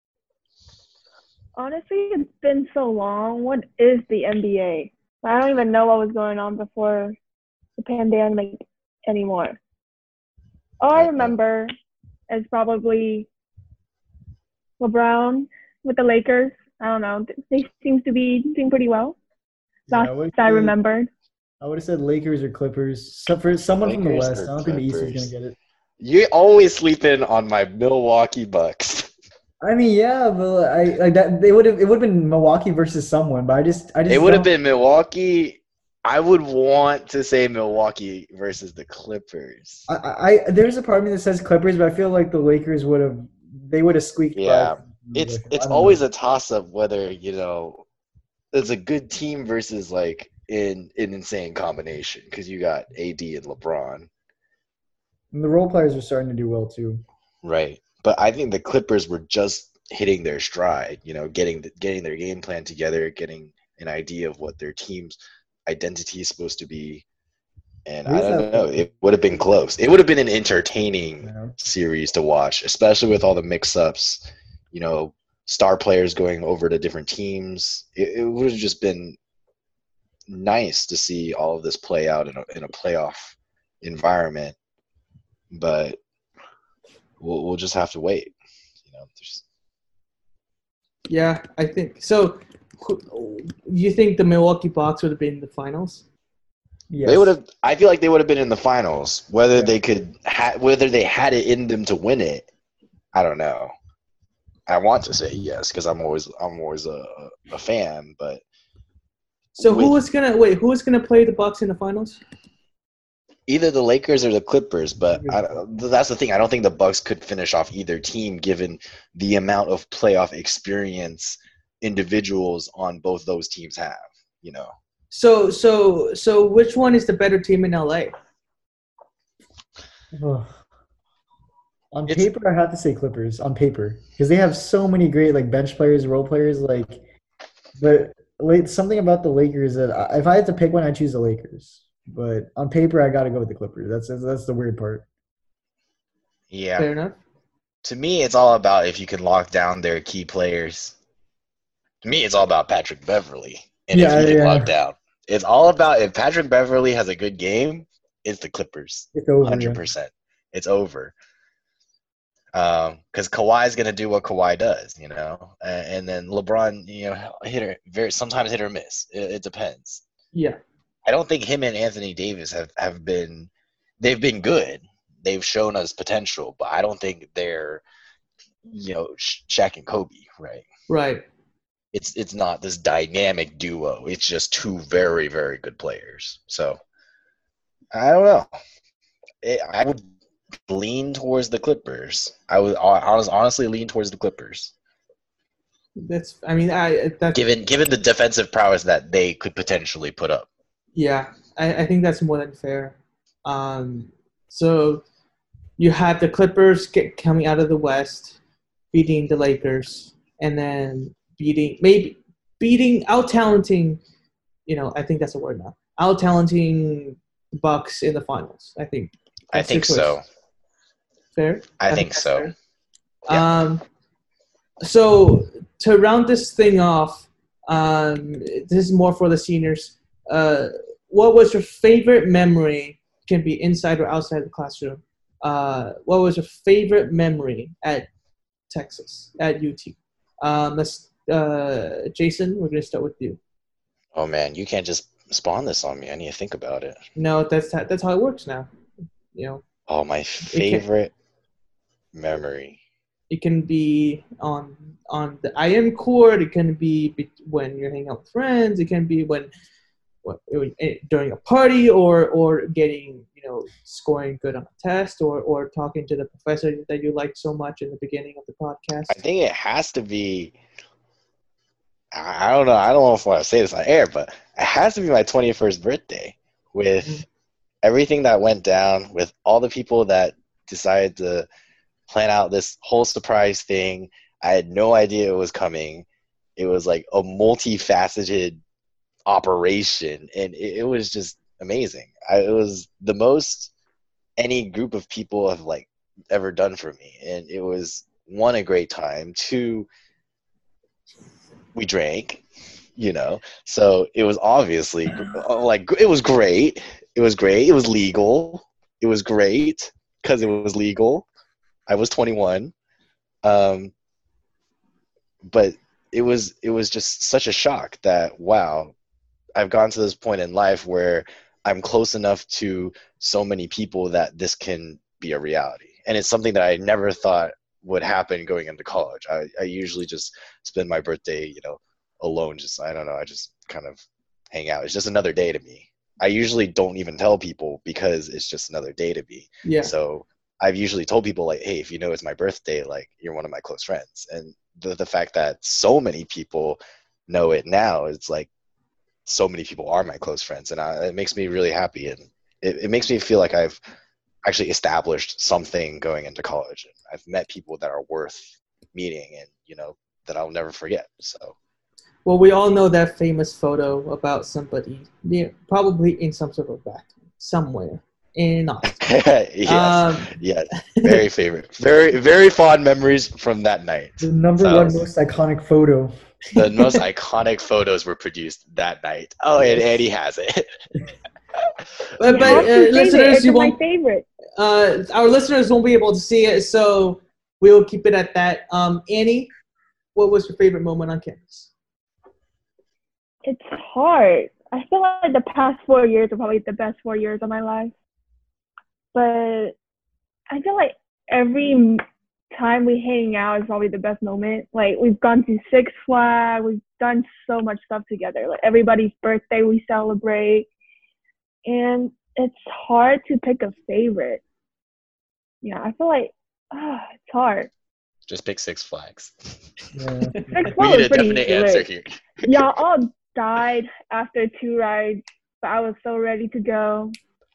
Honestly, it's been so long. What is the NBA? I don't even know what was going on before the pandemic anymore. All I remember is probably LeBron with the Lakers. I don't know. They seem to be doing pretty well. Last I remembered. I would have said Lakers or Clippers. So for someone from the Lakers West, or I don't think the East is Clippers. going to get it. You always sleep in on my Milwaukee Bucks. I mean, yeah, but I like that. It would have been Milwaukee versus someone, but I just. It would have been Milwaukee. I would want to say Milwaukee versus the Clippers. There's a part of me that says Clippers, but I feel like the Lakers would have squeaked. Yeah, by. it's always a toss up whether it's a good team versus like an insane combination because you got AD and LeBron. And the role players are starting to do well too. Right. But I think the Clippers were just hitting their stride, getting their game plan together, getting an idea of what their team's identity is supposed to be. And I don't know, it would have been close. It would have been an entertaining series to watch, especially with all the mix-ups, star players going over to different teams. It would have just been nice to see all of this play out in a playoff environment. But we'll just have to wait. Yeah, I think so. You think the Milwaukee Bucks would have been in the finals? Yes. They would have. I feel like they would have been in the finals. Whether they had it in them to win it, I don't know. I want to say yes because I'm always a fan. But so who was gonna play the Bucks in the finals? Either the Lakers or the Clippers, but that's the thing. I don't think the Bucks could finish off either team given the amount of playoff experience individuals on both those teams have. So which one is the better team in LA? Ugh. On It's paper, I have to say Clippers. On paper, because they have so many great like bench players, role players. Like, but like something about the Lakers that if I had to pick one, I choose the Lakers. But on paper, I got to go with the Clippers. That's the weird part. yeah. Fair enough. To me, it's all about if you can lock down their key players. To me, it's all about Patrick Beverly, and if Yeah, he can lock yeah. down. It's all about if Patrick Beverly has a good game, it's the Clippers, It's over. Yeah. 100%. It's over. Because Kawhi's gonna do what Kawhi does, and then LeBron, sometimes hit or miss. It depends. Yeah. I don't think him and Anthony Davis have been. They've been good. They've shown us potential, but I don't think they're, Shaq and Kobe, right? Right. It's not this dynamic duo. It's just two very, very good players. So I don't know. I would lean towards the Clippers. I would honestly lean towards the Clippers. That's. I mean, that's. Given the defensive prowess that they could potentially put up. Yeah, I think that's more than fair. So you have the Clippers coming out of the West, beating the Lakers, and then out-talenting, I think that's a word now, out-talenting the Bucks in the finals. I think. I think so. Fair? I think so. Fair. Yeah. So to round this thing off, this is more for the seniors. What was your favorite memory? Can be inside or outside the classroom. What was your favorite memory at Texas, at UT? Jason, we're gonna start with you. Oh man, you can't just spawn this on me. I need to think about it. No, that's how it works now. Oh, my favorite memory. It can be on the IM court. It can be when you're hanging out with friends. It can be during a party or getting scoring good on a test or talking to the professor that you liked so much in the beginning of the podcast. I think it has to be. I don't know. I don't know if I want to say this on air, but it has to be my 21st birthday with everything that went down, with all the people that decided to plan out this whole surprise thing. I had no idea it was coming. It was like a multifaceted operation, and it was just amazing. It was the most any group of people have ever done for me, and it was, one, a great time, two, we drank, so it was obviously it was great. It was great. It was legal. It was great because it was legal. I was 21. But it was just such a shock that, wow, I've gotten to this point in life where I'm close enough to so many people that this can be a reality. And it's something that I never thought would happen going into college. I usually just spend my birthday, alone. I don't know. I just kind of hang out. It's just another day to me. I usually don't even tell people because it's just another day to me. Yeah. So I've usually told people hey, if it's my birthday, you're one of my close friends. And the fact that so many people know it now, it's so many people are my close friends, and it makes me really happy, and it makes me feel like I've actually established something going into college. And I've met people that are worth meeting, and that I'll never forget. So. Well, we all know that famous photo about somebody probably in some sort of bathroom somewhere in Austin. Yes, very favorite, very, very fond memories from that night. The number one most iconic photo. The most iconic photos were produced that night. Oh, and Eddie has it. but listeners, it's my favorite. Our listeners won't be able to see it, so we'll keep it at that. Annie, what was your favorite moment on campus? It's hard. I feel like the past 4 years are probably the best 4 years of my life. But I feel like every time we hang out is probably the best moment. We've gone to Six Flags. We've done so much stuff together. Everybody's birthday we celebrate. And it's hard to pick a favorite. Yeah, I feel like it's hard. Just pick Six Flags. Yeah. Six We Flags need was a pretty definite lit. answer here. Y'all all died after 2 rides, but I was so ready to go.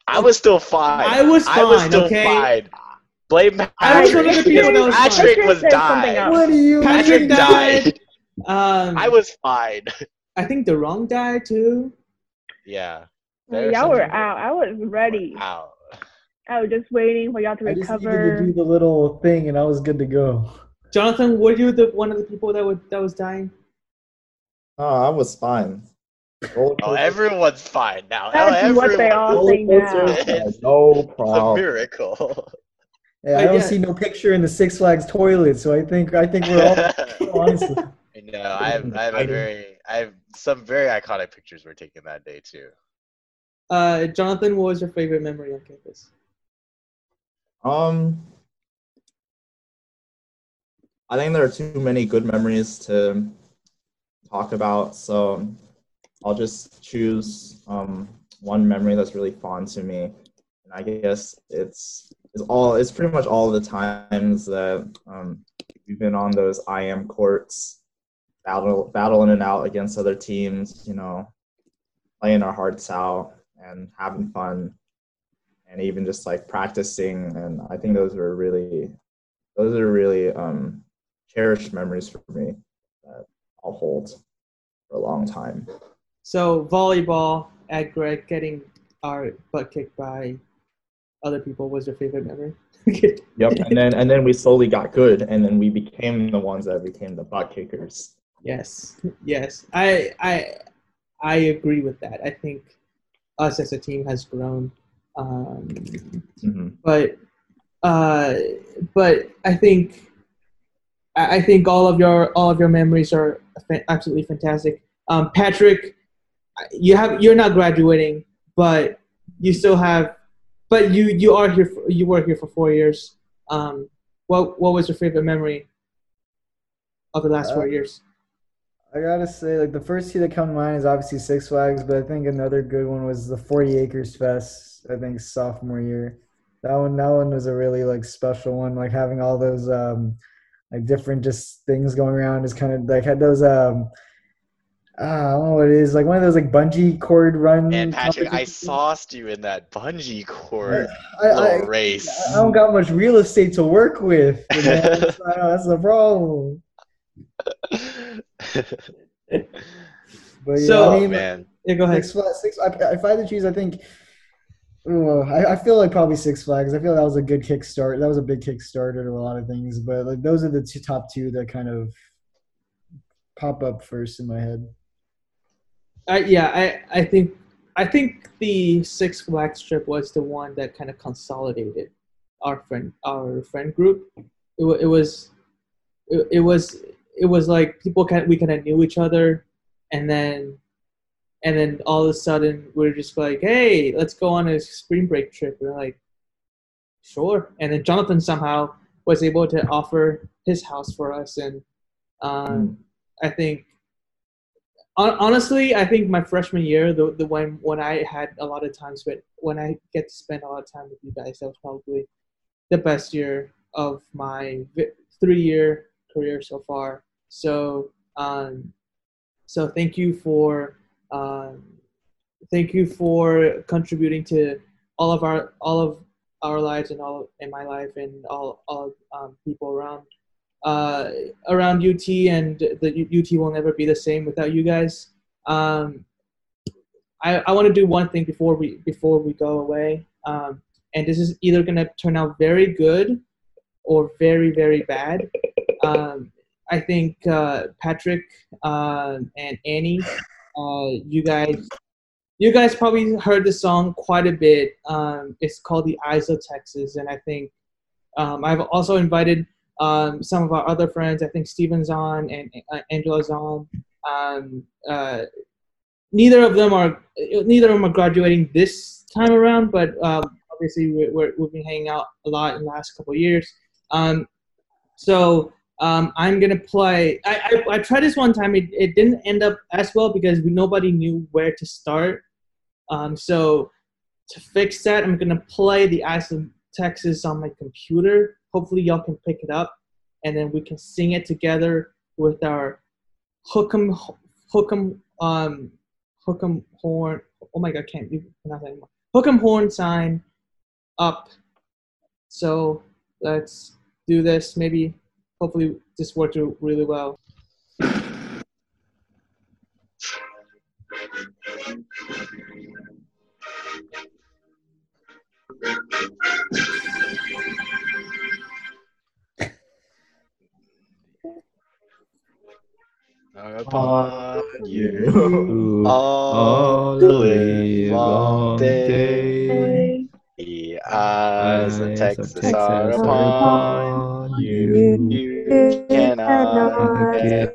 I was still fine. I was fine, still okay? fine. Blame I was one of the Patrick. people that was fine. Patrick was Patrick said something died. else. What do you Patrick mean? died. I was fine. I think the wrong died too. Yeah. Y'all were out. I was ready. Out. I was just waiting for y'all to I just needed to recover. do the little thing, and I was good to go. Jonathan, were you one of the people that was dying? Oh, I was fine. Oh, everyone's fine now. That's what they all say now. No It's a problem. miracle. Yeah, I don't see no picture in the Six Flags toilet, so I think we're all honestly. No, I have some very iconic pictures were taken that day too. Jonathan, what was your favorite memory on campus? I think there are too many good memories to talk about, so I'll just choose one memory that's really fond to me, and I guess it's pretty much all the times that we've been on those IM courts, battling it out against other teams, you know, playing our hearts out and having fun, and even just like practicing. And I think those are really cherished memories for me that I'll hold for a long time. So volleyball at Greg, getting our butt kicked by other people was your favorite memory. Yep, and then we slowly got good, and then we became the ones that became the butt kickers. Yes. I agree with that. I think us as a team has grown, but I think all of your memories are absolutely fantastic. Patrick, you're not graduating, but you still have. But you are here. You were here for 4 years. What was your favorite memory of the last 4 years? I gotta say, like the first two that come to mind is obviously Six Flags, but I think another good one was the 40 Acres Fest. I think sophomore year. That one was a really like special one. Like having all those like different just things going around is kind of like had those I don't know what it is, like one of those like bungee cord run. And Patrick, I sauced you in that bungee cord race. I don't got much real estate to work with. You know? That's the problem. But So, I mean, man, yeah, go ahead. If I had to choose, I think. I feel like probably Six Flags. I feel that was a good kickstart. That was a big kickstarter to a lot of things. But like those are the top two that kind of pop up first in my head. I think the Six Flags trip was the one that kind of consolidated our friend group. It was like we kind of knew each other, and then all of a sudden we're just like, hey, let's go on a spring break trip. We're like, sure. And then Jonathan somehow was able to offer his house for us, and I think. Honestly, I think my freshman year, the when I had a lot of time spent, when I get to spend a lot of time with you guys, that was probably the best year of my 3-year career so far. So, thank you for contributing to all of our lives and in my life and all people around UT, and the UT will never be the same without you guys. I want to do one thing before we go away, and this is either going to turn out very good or very, very bad. I think Patrick and Annie, you guys probably heard the song quite a bit. It's called The Eyes of Texas, and I think I've also invited some of our other friends. I think Steven's on and Angela's on. Neither of them are graduating this time around, but obviously we've been hanging out a lot in the last couple of years. So I'm gonna play. I tried this one time. It didn't end up as well because nobody knew where to start. So to fix that, I'm gonna play The Eyes of Texas on my computer. Hopefully y'all can pick it up, and then we can sing it together with our hook'em horn. Oh my God, I can't even pronounce that anymore. hook'em horn sign up. So let's do this. Maybe, hopefully, this worked really well. Upon you all the live long day. The eyes of Texas are upon you. You cannot get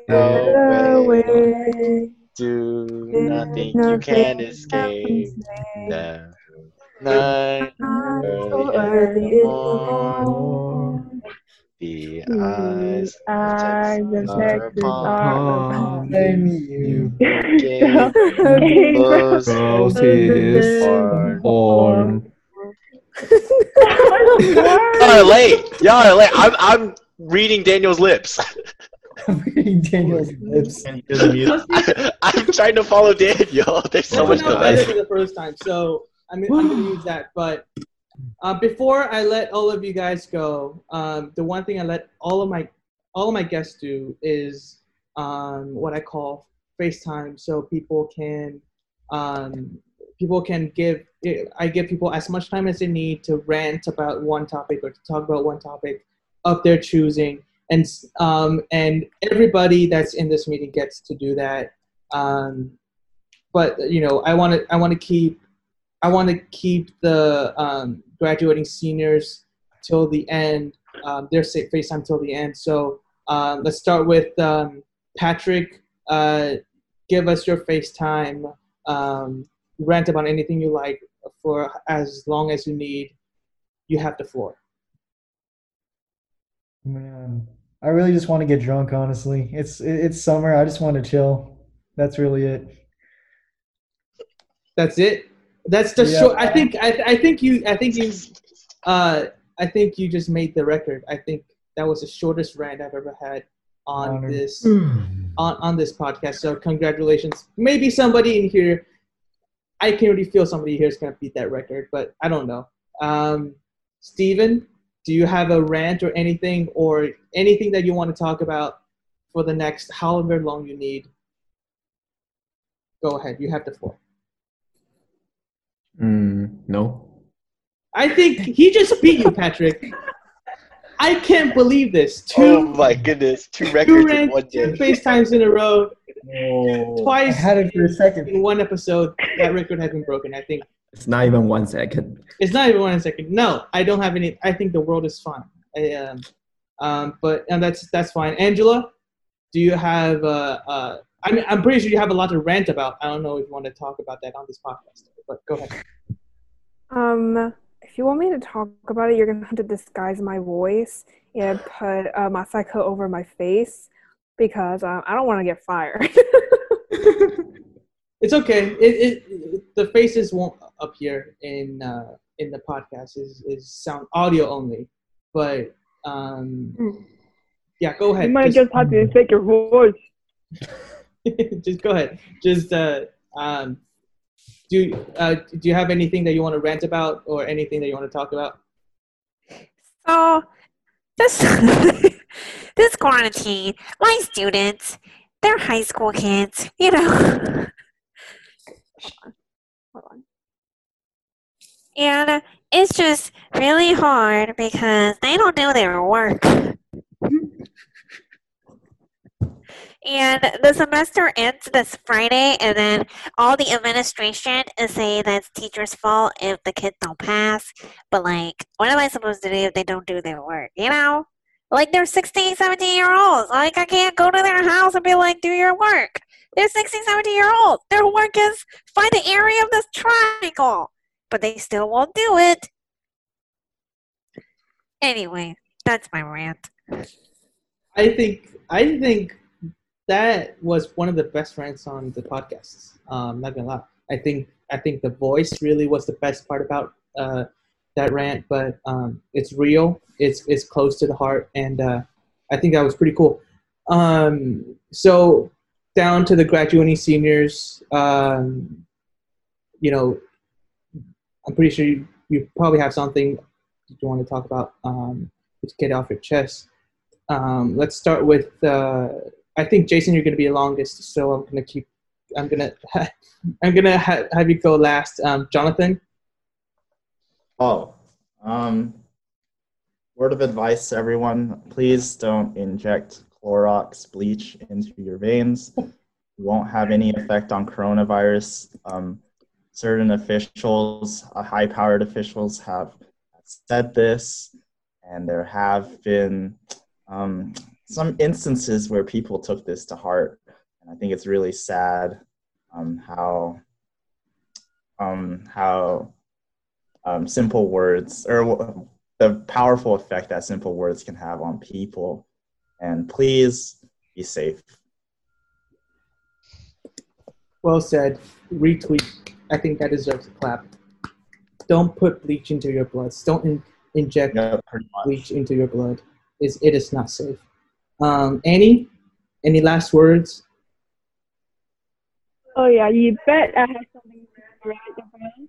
away. Do not think you can escape them. Night early in the morning. The eyes of Texas are upon you. Gave us his horn. Y'all are late. I'm reading Daniel's lips. I'm reading Daniel's lips. And he doesn't mute. I'm trying to follow Daniel. There's so much not better delay. for the first time, so I'm going to use that. But before I let all of you guys go, the one thing I let all of my guests do is what I call FaceTime, so people can give people as much time as they need to rant about one topic or to talk about one topic of their choosing, and everybody that's in this meeting gets to do that. But I want to keep the graduating seniors till the end, their FaceTime till the end. So let's start with Patrick. Give us your FaceTime. Rant about anything you like for as long as you need. You have the floor. Man, I really just want to get drunk, honestly. It's summer. I just want to chill. That's really it. That's it. That's the short. I think you just made the record. I think that was the shortest rant I've ever had on this on this podcast. So congratulations. Maybe somebody in here, I can already feel somebody here is gonna beat that record, but I don't know. Steven, do you have a rant or anything that you want to talk about for the next however long you need? Go ahead. You have the floor. No. I think he just beat you, Patrick. I can't believe this. Oh my goodness. Two records in one two day. FaceTimes in a row. I Twice had it for a second. in one episode. That record has been broken, I think. It's not even 1 second. It's not even 1 second. No, I don't have any. I think the world is fine. But that's fine. Angela, do you have I'm pretty sure you have a lot to rant about. I don't know if you want to talk about that on this podcast, but go ahead. If you want me to talk about it, you're gonna have to disguise my voice and put masai coat over my face because I don't want to get fired. It's okay. The faces won't appear in the podcast. Is sound audio only, but yeah. Go ahead. You might just have to fake your voice. Just go ahead. Just do you have anything that you want to rant about or anything that you want to talk about? So this this quarantine, my students, they're high school kids, you know. Hold on. And it's just really hard because they don't do their work. And the semester ends this Friday, and then all the administration is saying that's teachers' fault if the kids don't pass. But, like, what am I supposed to do if they don't do their work, you know? Like, they're 16, 17-year-olds. Like, I can't go to their house and be like, do your work. They're 16, 17-year-olds. Their work is find the area of this triangle. But they still won't do it. Anyway, that's my rant. I think that was one of the best rants on the podcast. Not gonna lie. I think the voice really was the best part about that rant, but it's real. It's close to the heart, and I think that was pretty cool. So down to the graduating seniors, I'm pretty sure you probably have something that you want to talk about to get off your chest. Let's start with. I think Jason, you're going to be the longest, so I'm going to keep. I'm going to. I'm going to have you go last. Jonathan. Oh, word of advice, everyone: please don't inject Clorox bleach into your veins. It won't have any effect on coronavirus. Certain officials, high-powered officials, have said this, and there have been some instances where people took this to heart, and I think it's really sad how simple words, or the powerful effect that simple words can have on people. And please be safe. Well said. Retweet. I think that deserves a clap. Don't put bleach into your blood. Don't inject bleach into your blood. It is not safe. Annie, any last words? Oh yeah, you bet I have something to write about.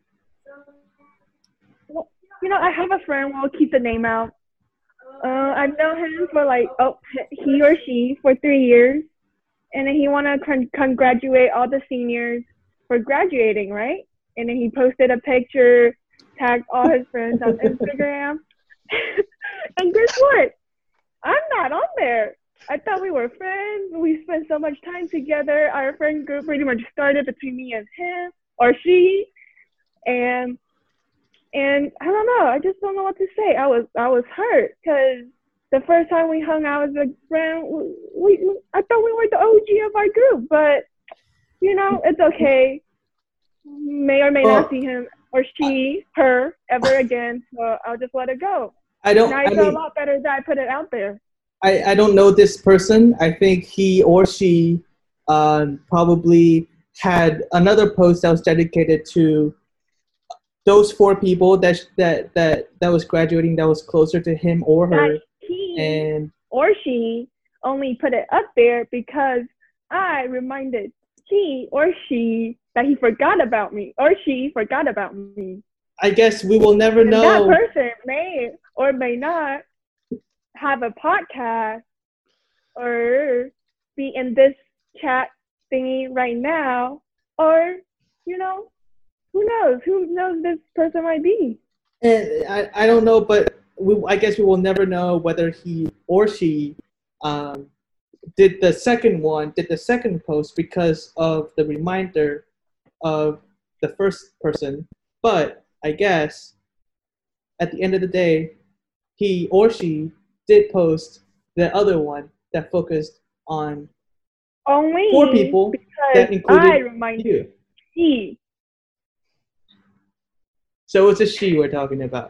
Well, I have a friend. We'll keep the name out. I've known him for he or she for 3 years, and then he want to congratulate all the seniors for graduating, right? And then he posted a picture, tagged all his friends on Instagram. And guess what? I'm not on there. I thought we were friends. We spent so much time together. Our friend group pretty much started between me and him or she. And I don't know. I just don't know what to say. I was hurt because the first time we hung out as a friend, I thought we were the OG of our group. But, it's okay. May or may not see him or her ever again. So I'll just let it go. I feel a lot better that I put it out there. I don't know this person. I think he or she probably had another post that was dedicated to those 4 people that was graduating, that was closer to him or her. That he or she only put it up there because I reminded he or she that he forgot about me or she forgot about me. I guess we will never know. That person may or may not have a podcast or be in this chat thingy right now, or who knows this person might be. And I don't know, but I guess we will never know whether he or she did the second post because of the reminder of the first person. But I guess at the end of the day, he or she did post the other one that focused on only 4 people that included I reminded you. He. So it's a she we're talking about.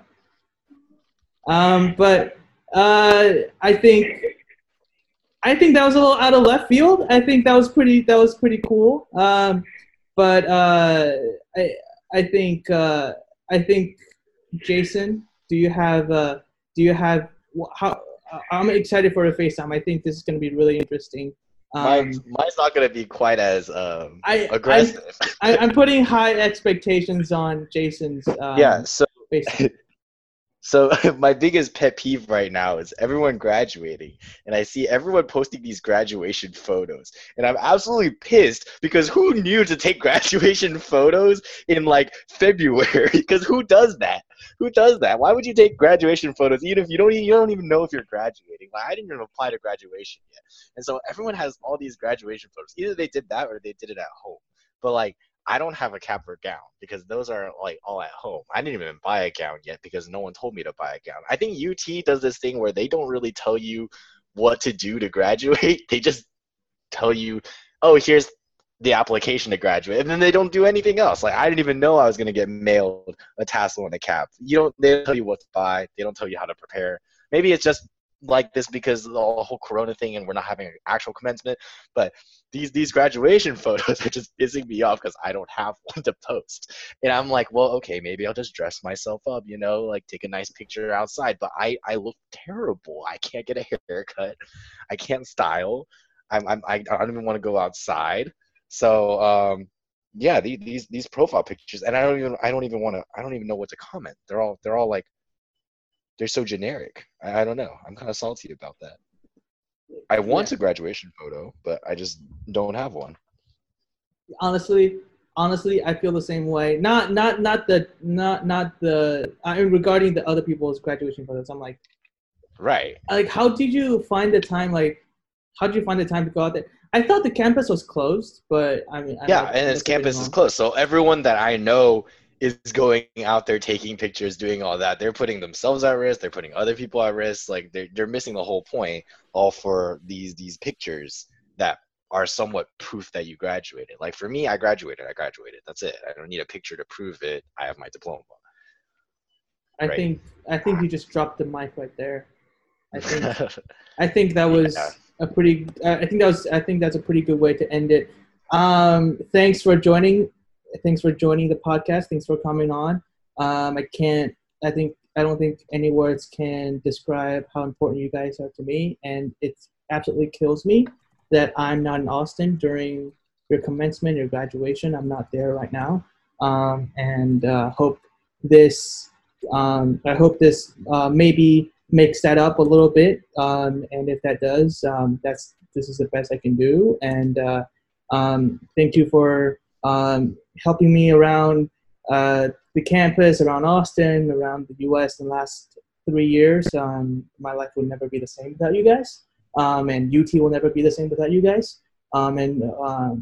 But I think that was a little out of left field. I think that was pretty cool. But I think Jason, do you have how? I'm excited for the FaceTime. I think this is going to be really interesting. Mine's not going to be quite as aggressive. I'm putting high expectations on Jason's. FaceTime. So my biggest pet peeve right now is everyone graduating, and I see everyone posting these graduation photos, and I'm absolutely pissed because who knew to take graduation photos in February? Because who does that? Who does that? Why would you take graduation photos even if you don't even know if you're graduating? I didn't even apply to graduation yet, and so everyone has all these graduation photos. Either they did that or they did it at home. But I don't have a cap or gown because those are all at home. I didn't even buy a gown yet because no one told me to buy a gown. I think UT does this thing where they don't really tell you what to do to graduate. They just tell you, oh, here's the application to graduate, and then they don't do anything else. I didn't even know I was going to get mailed a tassel and a cap. They don't tell you what to buy. They don't tell you how to prepare. Maybe it's just like this because of the whole corona thing and we're not having an actual commencement, but these graduation photos are just pissing me off because I don't have one to post. And I'm like, well, okay, maybe I'll just dress myself up, take a nice picture outside, but I look terrible. I can't get a haircut. I can't style. I don't even want to go outside. So yeah, these profile pictures, and I don't even know what to comment. They're all like, they're so generic. I don't know. I'm kind of salty about that. I want a graduation photo, but I just don't have one. Honestly, I feel the same way. Not the regarding the other people's graduation photos. I'm like, right. Like, how did you find the time? Like, how did you find the time to go out there? I thought the campus was closed, but I mean, and its campus is closed, so everyone that I know is going out there taking pictures, doing all that. They're putting themselves at risk. They're putting other people at risk. Like they're missing the whole point, all for these pictures that are somewhat proof that you graduated. Like for me, I graduated. That's it. I don't need a picture to prove it. I have my diploma. I think you just dropped the mic right there. I think that was a pretty. I think that's a pretty good way to end it. Thanks for joining. Thanks for joining the podcast. Thanks for coming on. I don't think any words can describe how important you guys are to me, and it absolutely kills me that I'm not in Austin during your commencement, your graduation. I'm not there right now, and hope this. I hope this maybe makes that up a little bit, and if that does, this is the best I can do. And thank you for helping me around the campus, around Austin, around the U.S. in the last 3 years. My life will never be the same without you guys, and UT will never be the same without you guys. I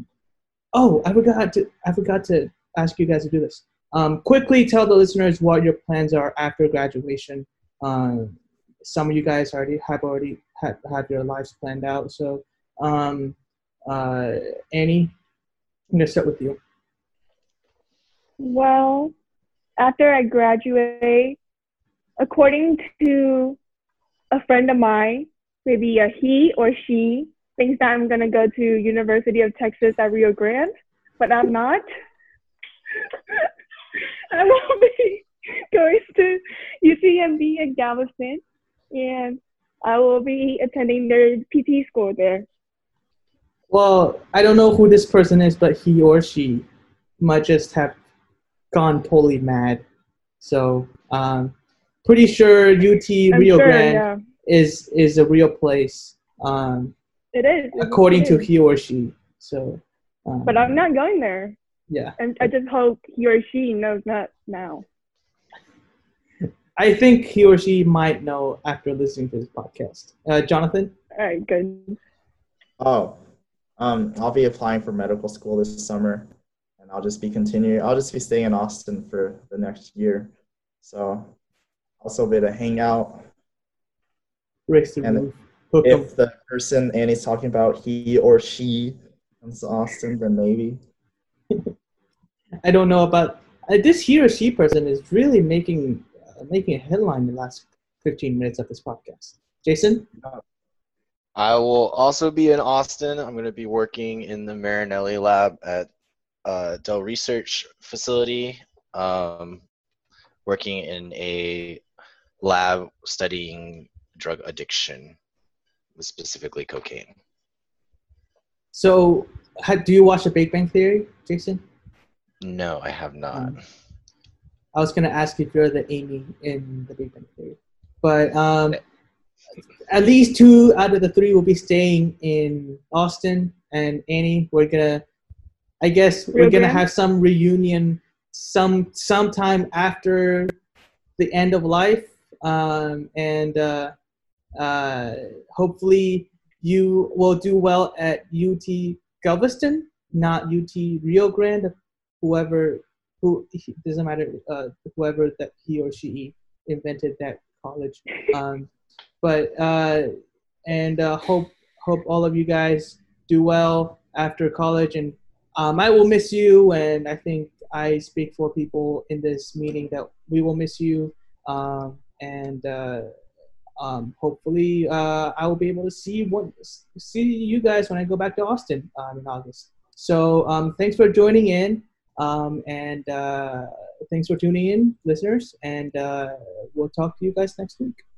forgot to ask you guys to do this. Quickly tell the listeners what your plans are after graduation. Some of you guys already have your lives planned out. So, Annie, I'm gonna start with you. Well, after I graduate, according to a friend of mine, maybe a he or she thinks that I'm gonna go to University of Texas at Rio Grande, but I'm not. I will be going to UCMB in Galveston, and I will be attending their PT school there. Well, I don't know who this person is, but he or she might just have gone totally mad. So, pretty sure Rio Grande is a real place. It is. According to he or she. So. But I'm not going there. Yeah. And I just hope he or she knows that now. I think he or she might know after listening to this podcast. Jonathan? All right, good. I'll be applying for medical school this summer, and I'll just be staying in Austin for the next year. So also be able to hang out. Race the roof. If the person Annie's talking about, he or she comes to Austin, then maybe. I don't know about this he or she person is really making a headline in the last 15 minutes of this podcast. Jason? I will also be in Austin. I'm going to be working in the Marinelli lab at Dell Research Facility, working in a lab studying drug addiction, specifically cocaine. So, do you watch The Big Bang Theory, Jason? No, I have not. I was going to ask if you're the Amy in The Big Bang Theory. But at least 2 out of the 3 will be staying in Austin. And Annie, we're going to have some reunion sometime after the end of life. Hopefully you will do well at UT Galveston, not UT Rio Grande. Whoever that he or she invented that college. Hope all of you guys do well after college, and I will miss you, and I think I speak for people in this meeting that we will miss you, hopefully I will be able to see you guys when I go back to Austin in August. So thanks for joining in. Thanks for tuning in, listeners, and we'll talk to you guys next week.